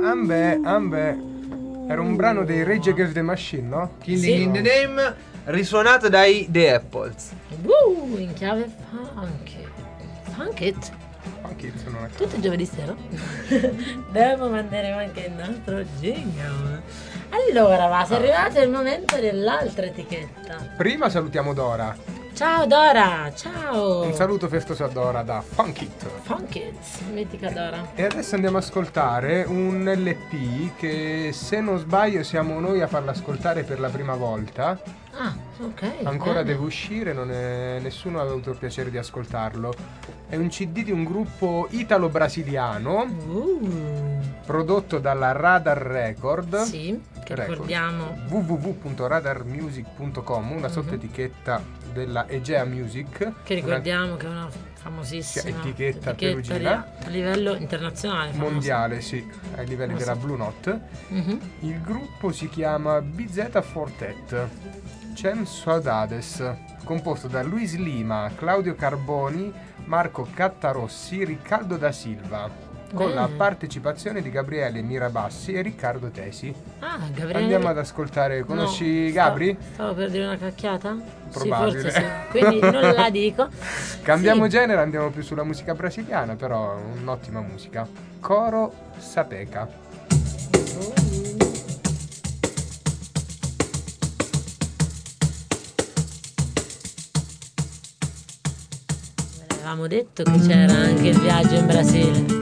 Ambe. Era un brano dei Rage Against the Machine, no? Killing in the Name, risuonato dai The Apples. In chiave Funkit. Funkit non è. Tutti i giovedì sera. Dopo manderemo anche il nostro jingle. Allora, va, se arrivate il momento dell'altra etichetta. Prima salutiamo Dora. Ciao Dora, ciao. Un saluto festoso a Dora da Funkit. Funkit, mitica Dora. E adesso andiamo ad ascoltare un LP che, se non sbaglio, siamo noi a farlo ascoltare per la prima volta. Ah, ok. Ancora bene. deve uscire, nessuno ha avuto il piacere di ascoltarlo. È un CD di un gruppo italo-brasiliano prodotto dalla Radar Record. Sì, che ricordiamo. www.radarmusic.com, una sottoetichetta della Egea Music. Che ricordiamo che è una famosissima etichetta perugina a livello internazionale. mondiale, sì, ai livelli della Blue Note. Il gruppo si chiama BZ Fortet Cem Saudades, composto da Luis Lima, Claudio Carboni, Marco Cattarossi, Riccardo da Silva, con la partecipazione di Gabriele Mirabassi e Riccardo Tesi. Ah, Gabriele. Andiamo ad ascoltare, conosci No, Gabri? Stavo per dire una cacchiata? Probabile. Sì, forse sì. Quindi non la dico. Cambiamo Sì. genere, andiamo più sulla musica brasiliana, però un'ottima musica. Coro Sapeca. Avevamo detto che c'era anche il viaggio in Brasile.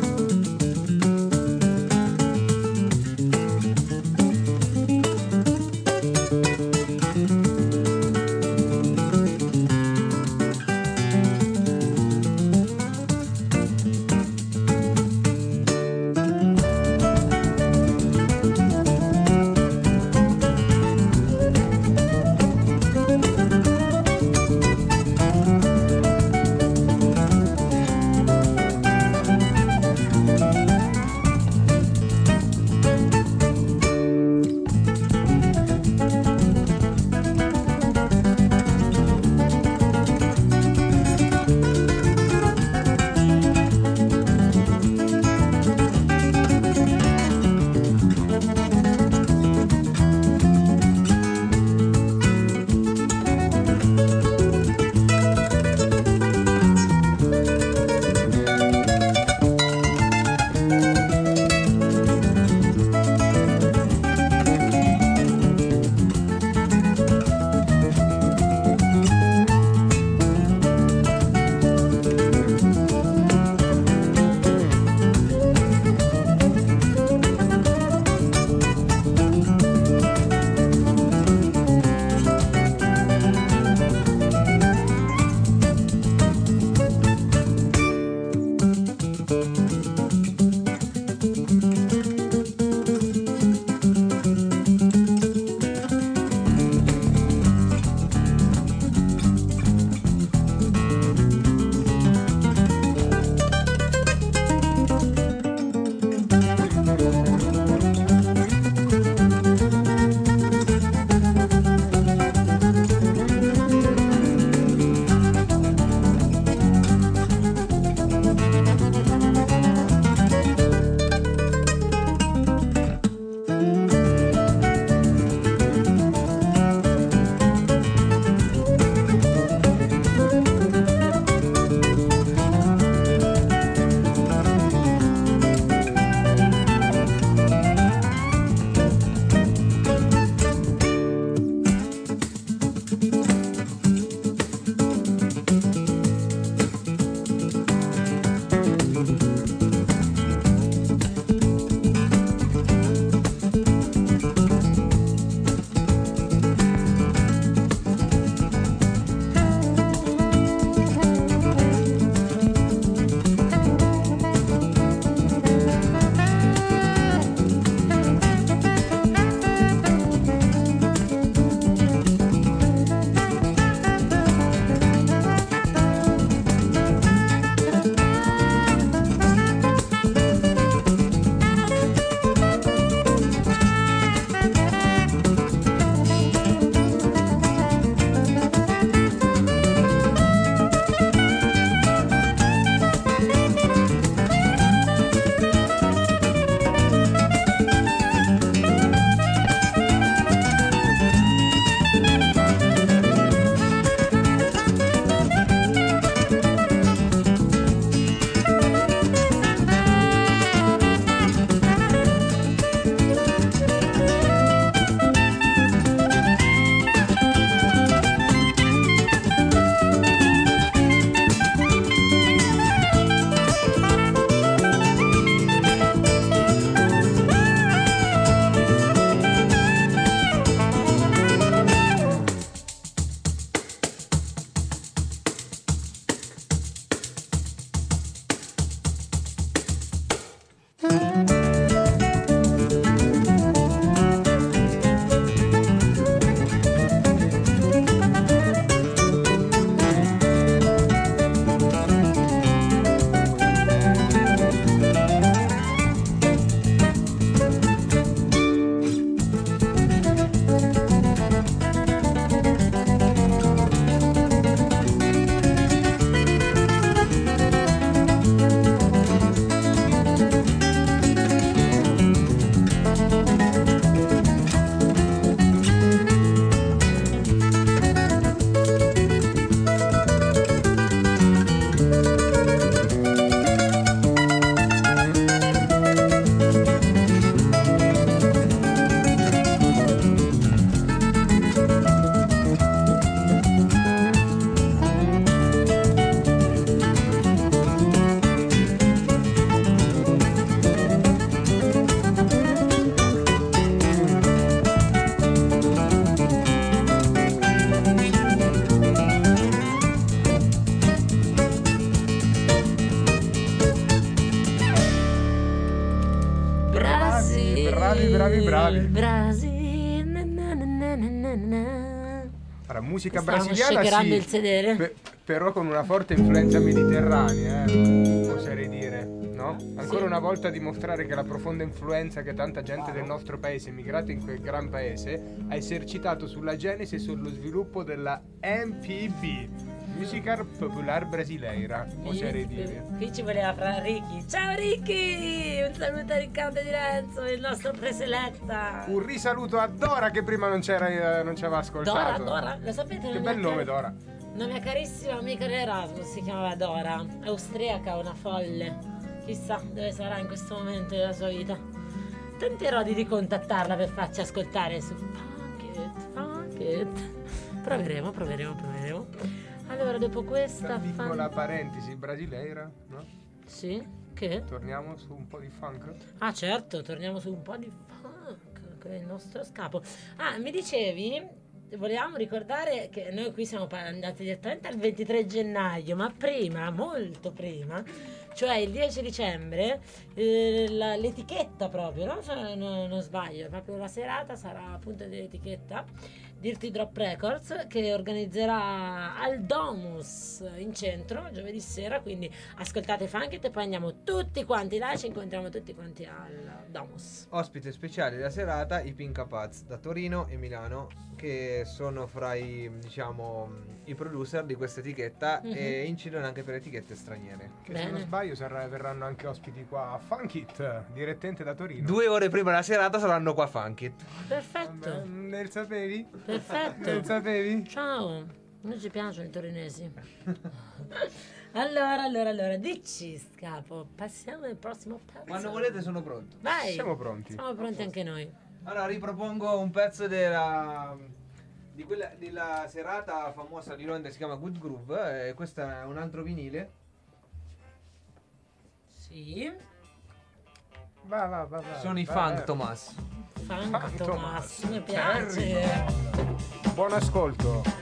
Bravi. Il Brasile. Na. Allora, musica Stavamo brasiliana shakerando sì, il sedere. però con una forte influenza mediterranea, oserei dire, no? Ancora Sì. una volta dimostrare che la profonda influenza che tanta gente del nostro paese, emigrata in quel gran paese, ha esercitato sulla genesi e sullo sviluppo della MPB, Musica Popular Brasileira, oserei dire. Qui ci voleva fra Ricky. Ciao Ricky! Un saluto a Riccardo Di Renzo, il nostro preseletta. Un risaluto a Dora che prima non ci aveva ascoltato. Dora, lo sapete? Che bel nome, Dora. Una mia carissima amica di Erasmus si chiamava Dora, austriaca, una folle. Chissà dove sarà in questo momento della sua vita. Tenterò di ricontattarla per farci ascoltare su Funk It. Proveremo. Allora, dopo questa Piccola parentesi brasileira, no? Sì? Che? Torniamo su un po' di funk. Ah, certo, torniamo su un po' di funk, che è il nostro scapo. Ah, mi dicevi, volevamo ricordare che noi qui siamo andati direttamente al 23 gennaio, ma prima, molto prima, cioè il 10 dicembre, l'etichetta proprio, no? Cioè, non sbaglio, proprio la serata sarà appunto dell'etichetta Dirty Drop Records, che organizzerà al Domus in centro giovedì sera, quindi ascoltate Funk It e poi andiamo tutti quanti là e ci incontriamo tutti quanti al Domus. Ospite speciale della serata i Pinka Paz da Torino e Milano, che sono fra i, diciamo, i producer di questa etichetta e incidono anche per etichette straniere. Che se non sbaglio verranno anche ospiti qua a Funk It, direttamente da Torino. 2 ore prima della serata saranno qua a Funk It. Perfetto. Vabbè, ne sapevi? Perfetto. Ne sapevi? Ciao, noi ci piacciono i torinesi. Allora, dici Scapo, passiamo al prossimo pezzo. Quando volete sono pronto. Vai. Siamo pronti. Siamo pronti anche noi. Allora ripropongo un pezzo della serata famosa di Londra, si chiama Good Groove, e questo è un altro vinile. Sì. Va. Sono i Funk Thomas. Funk Thomas, mi Terrible. piace. Buon ascolto.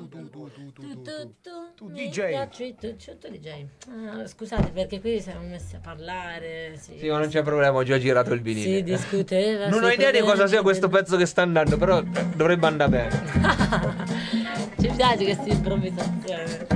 Tu Mi DJ. piaci tu DJ. Ah, scusate perché qui siamo messi a parlare. Sì, ma non c'è problema, ho già girato il vinile. Si discuteva. Non ho sui idea di cosa problemi sia questo pezzo che sta andando, però dovrebbe andare bene. Ci piace questa improvvisazione.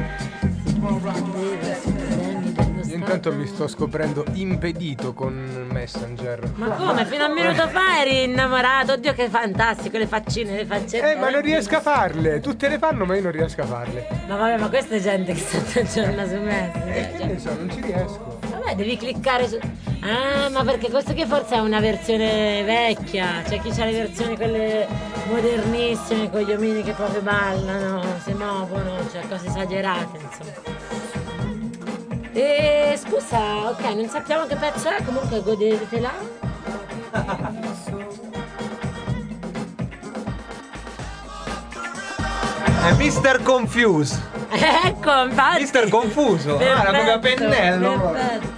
Io intanto mi sto scoprendo impedito con Messenger. Ma come? Fino a un minuto fa eri innamorato? Oddio che fantastico, le faccine, le faccette. Ma non riesco a farle. Tutte le fanno, ma io non riesco a farle. Ma vabbè, ma questa è gente che sta aggiorna su Messenger. Che ne so, non ci riesco. Vabbè, devi cliccare su... Ah, ma perché questo qui forse è una versione vecchia. C'è chi ha le versioni quelle modernissime con gli omini che proprio ballano, si muovono, cioè cose esagerate, insomma. E scusa, ok, non sappiamo che pezzo è, comunque godetela. È Mr. Confuse. Ecco, infatti. Mister Confuso. Ah, era come a Perfetto, pennello. perfetto.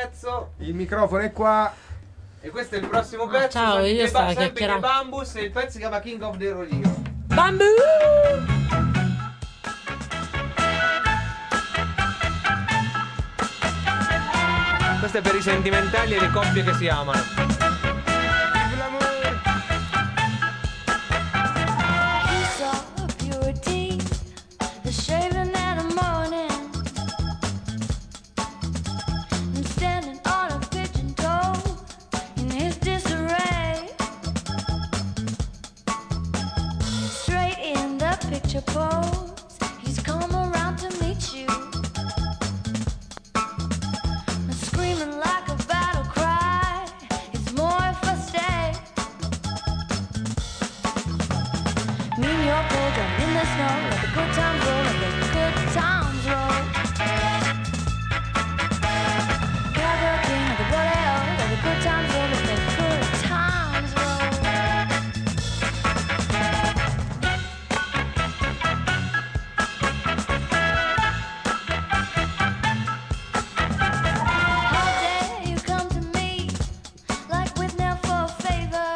pezzo. Il microfono è qua. E questo è il prossimo pezzo. ciao, sempre io dei stavo sempre chiacchierando. dei Bambus, e il pezzo si chiama King of the Rodeo. Bamboo! Questo è per i sentimentali e le coppie che si amano. He saw purity, the shaving in the morning, and standing on a pigeon toe in his disarray. Straight in the picture pose, he's come around to meet you. Screaming like a battle cry, it's more if I stay. Me and your cold down in the snow, let the good times roll, let the good times roll. Cowgirl king of the rodeo, let the good times roll, let the good times roll. How dare you come to me like with nail for a favor?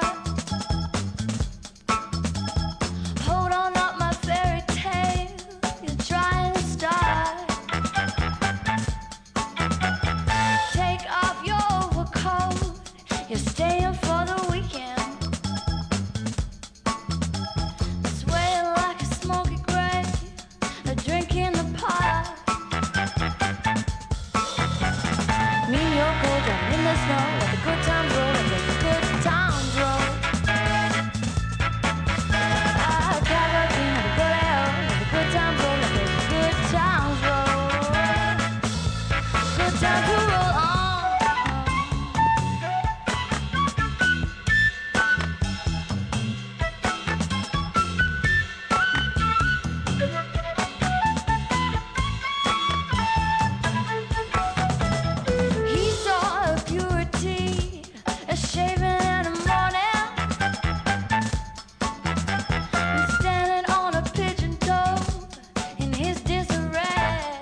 Hold on up my fairy tale, you're trying to start. Take off your overcoat, you're staying for the weekend. Swaying like a smoky grave, a drink in the pot. Me and your cold down in the snow, let the good times roll, let the good times roll. Cowgirl king of the rodeo, let the good times roll, let the good times roll. Good times will roll on. He saw a purity, a shaving in the morning, and standing on a pigeon toe in his disarray.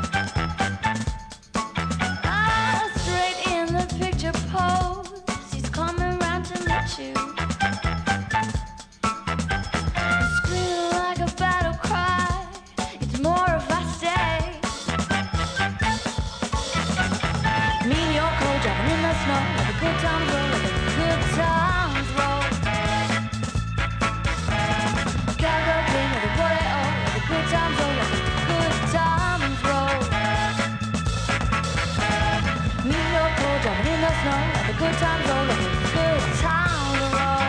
Straight in the picture pose, he's coming round to meet you. Screaming like a battle cry, it's more if I stay. Me and your cold driving in the snow, let the good times roll, let the good times roll. Cowgirl king of the rodeo, let the good times roll, let the good times roll. Me and your cold driving in the snow, let the good times roll, let the good times roll.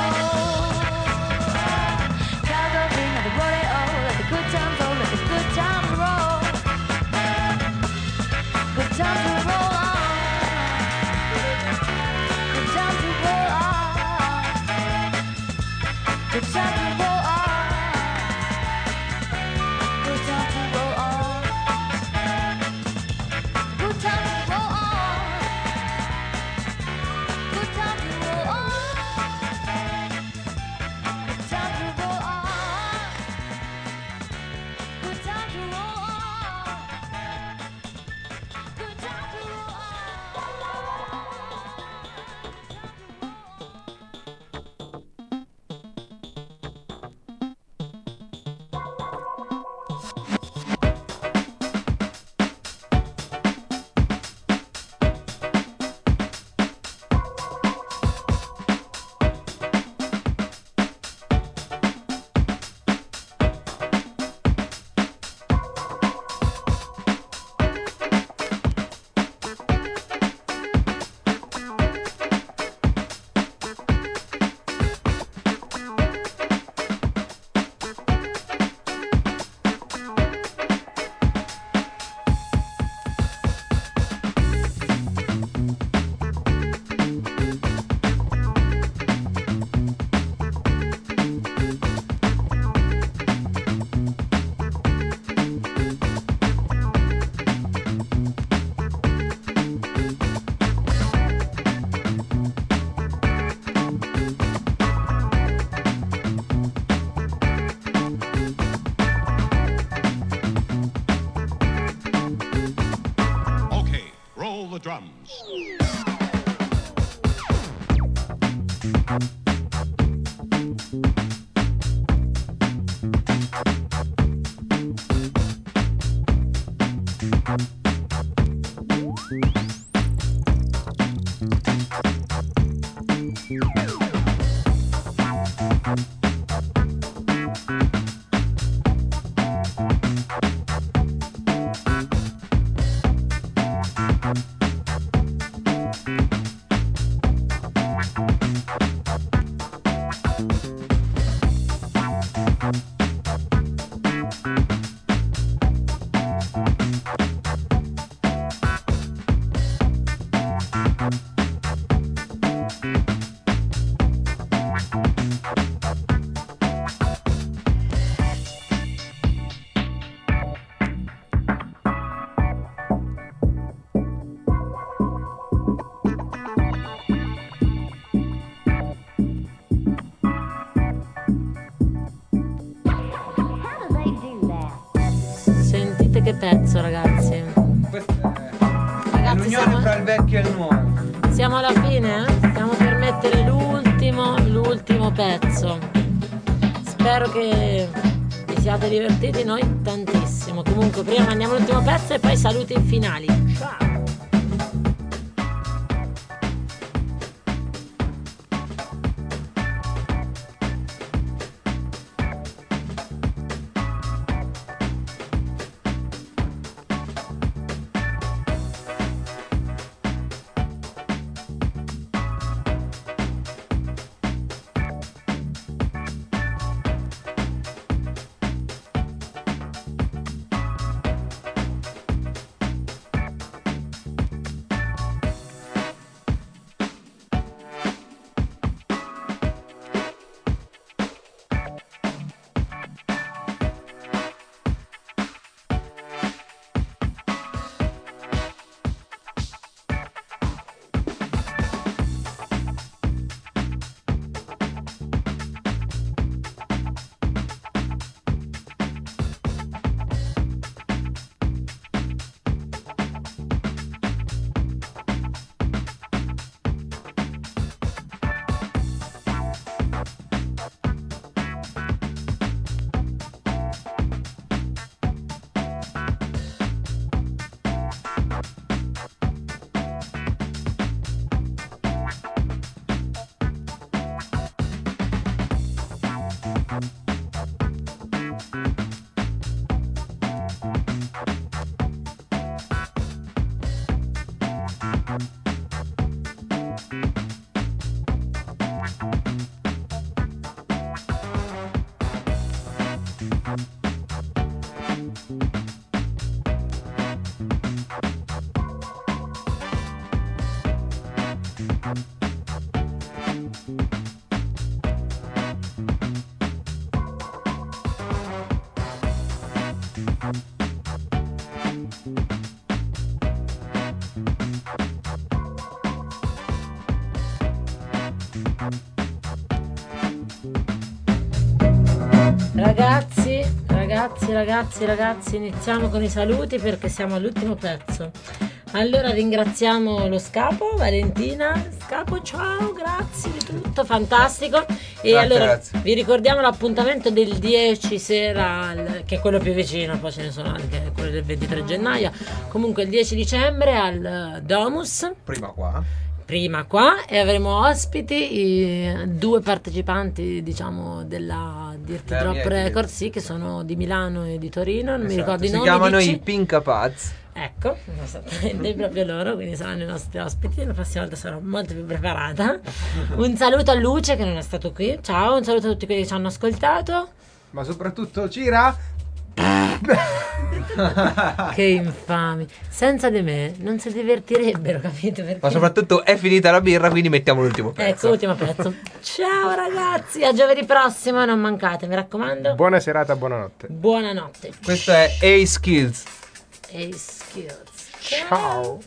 Cowgirl king of the rodeo, let the good times roll, let the good times roll. Good times will roll on. Good times will roll on. Good times will roll on. Good times will roll on. Good times will roll on. Good times will roll on. Good times will roll on. Good times will roll on. Good times will roll on. sentite che pezzo, ragazzi. Questa è Ragazzi, l'unione siamo, fra il vecchio e il nuovo. siamo alla fine, eh? Stiamo per mettere l'ultimo pezzo. Spero che vi siate divertiti, noi tantissimo. Comunque prima mandiamo l'ultimo pezzo e poi saluti finali. Ciao! Ragazzi, iniziamo con i saluti perché siamo all'ultimo pezzo. Allora ringraziamo lo Scapo, Valentina. Scapo, ciao, grazie di tutto, fantastico. E allora grazie. vi ricordiamo l'appuntamento del 10 sera, che è quello più vicino, poi ce ne sono anche quello del 23 gennaio. Comunque il 10 dicembre al Domus. Prima qua e avremo ospiti due partecipanti, diciamo, della Dirty Della Drop mia Records, sì, che sono di Milano e di Torino, non mi Esatto, ricordo i si nomi. chiamano dici? i Pinca Pads. Ecco, esattamente proprio loro, quindi saranno i nostri ospiti. La prossima volta sarò molto più preparata. Un saluto a Luce che non è stato qui. Ciao, un saluto a tutti quelli che ci hanno ascoltato. Ma soprattutto Cira. Che infami. Senza di me non si divertirebbero, capito? Perché... Ma soprattutto è finita la birra, quindi mettiamo l'ultimo pezzo. Ecco, ultimo pezzo. Ciao ragazzi, a giovedì prossimo, non mancate, mi raccomando. Buona serata, buonanotte. Buonanotte. Questo è Ace Kills. Ace Kills. Ciao.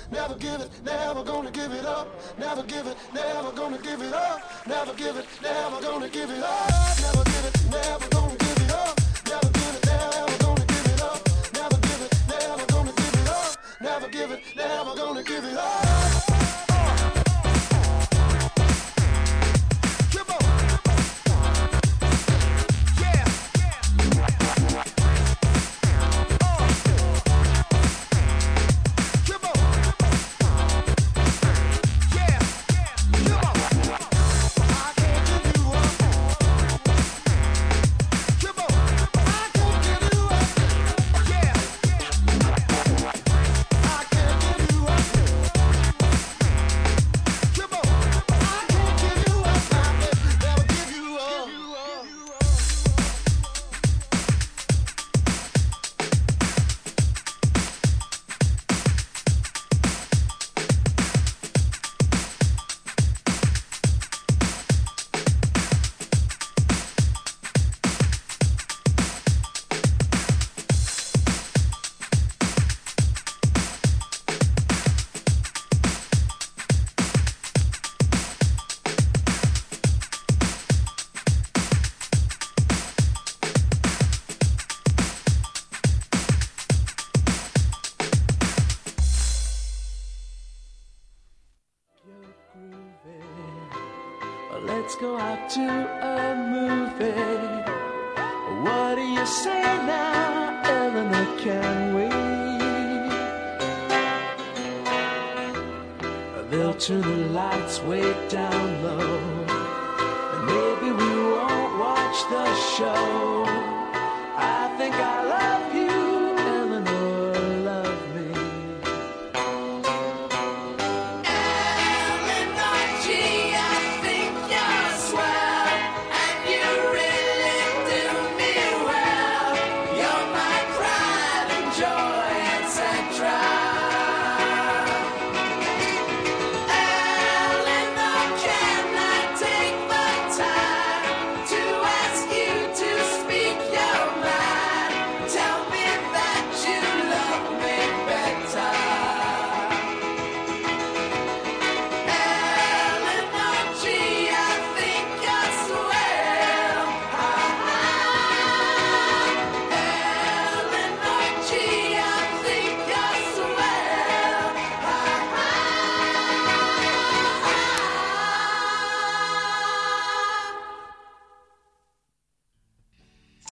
never give it, never gonna give it up. Never give it, never gonna give it up. Never give it, never gonna give it up. Never give it, never gonna give it up. Never give it, never gonna give it up. Never give it, never gonna give it up. Never give it, never gonna give it up. Let's go out to a movie. What do you say now, Eleanor? Can we? They'll turn the lights way down low, and maybe we won't watch the show. I think I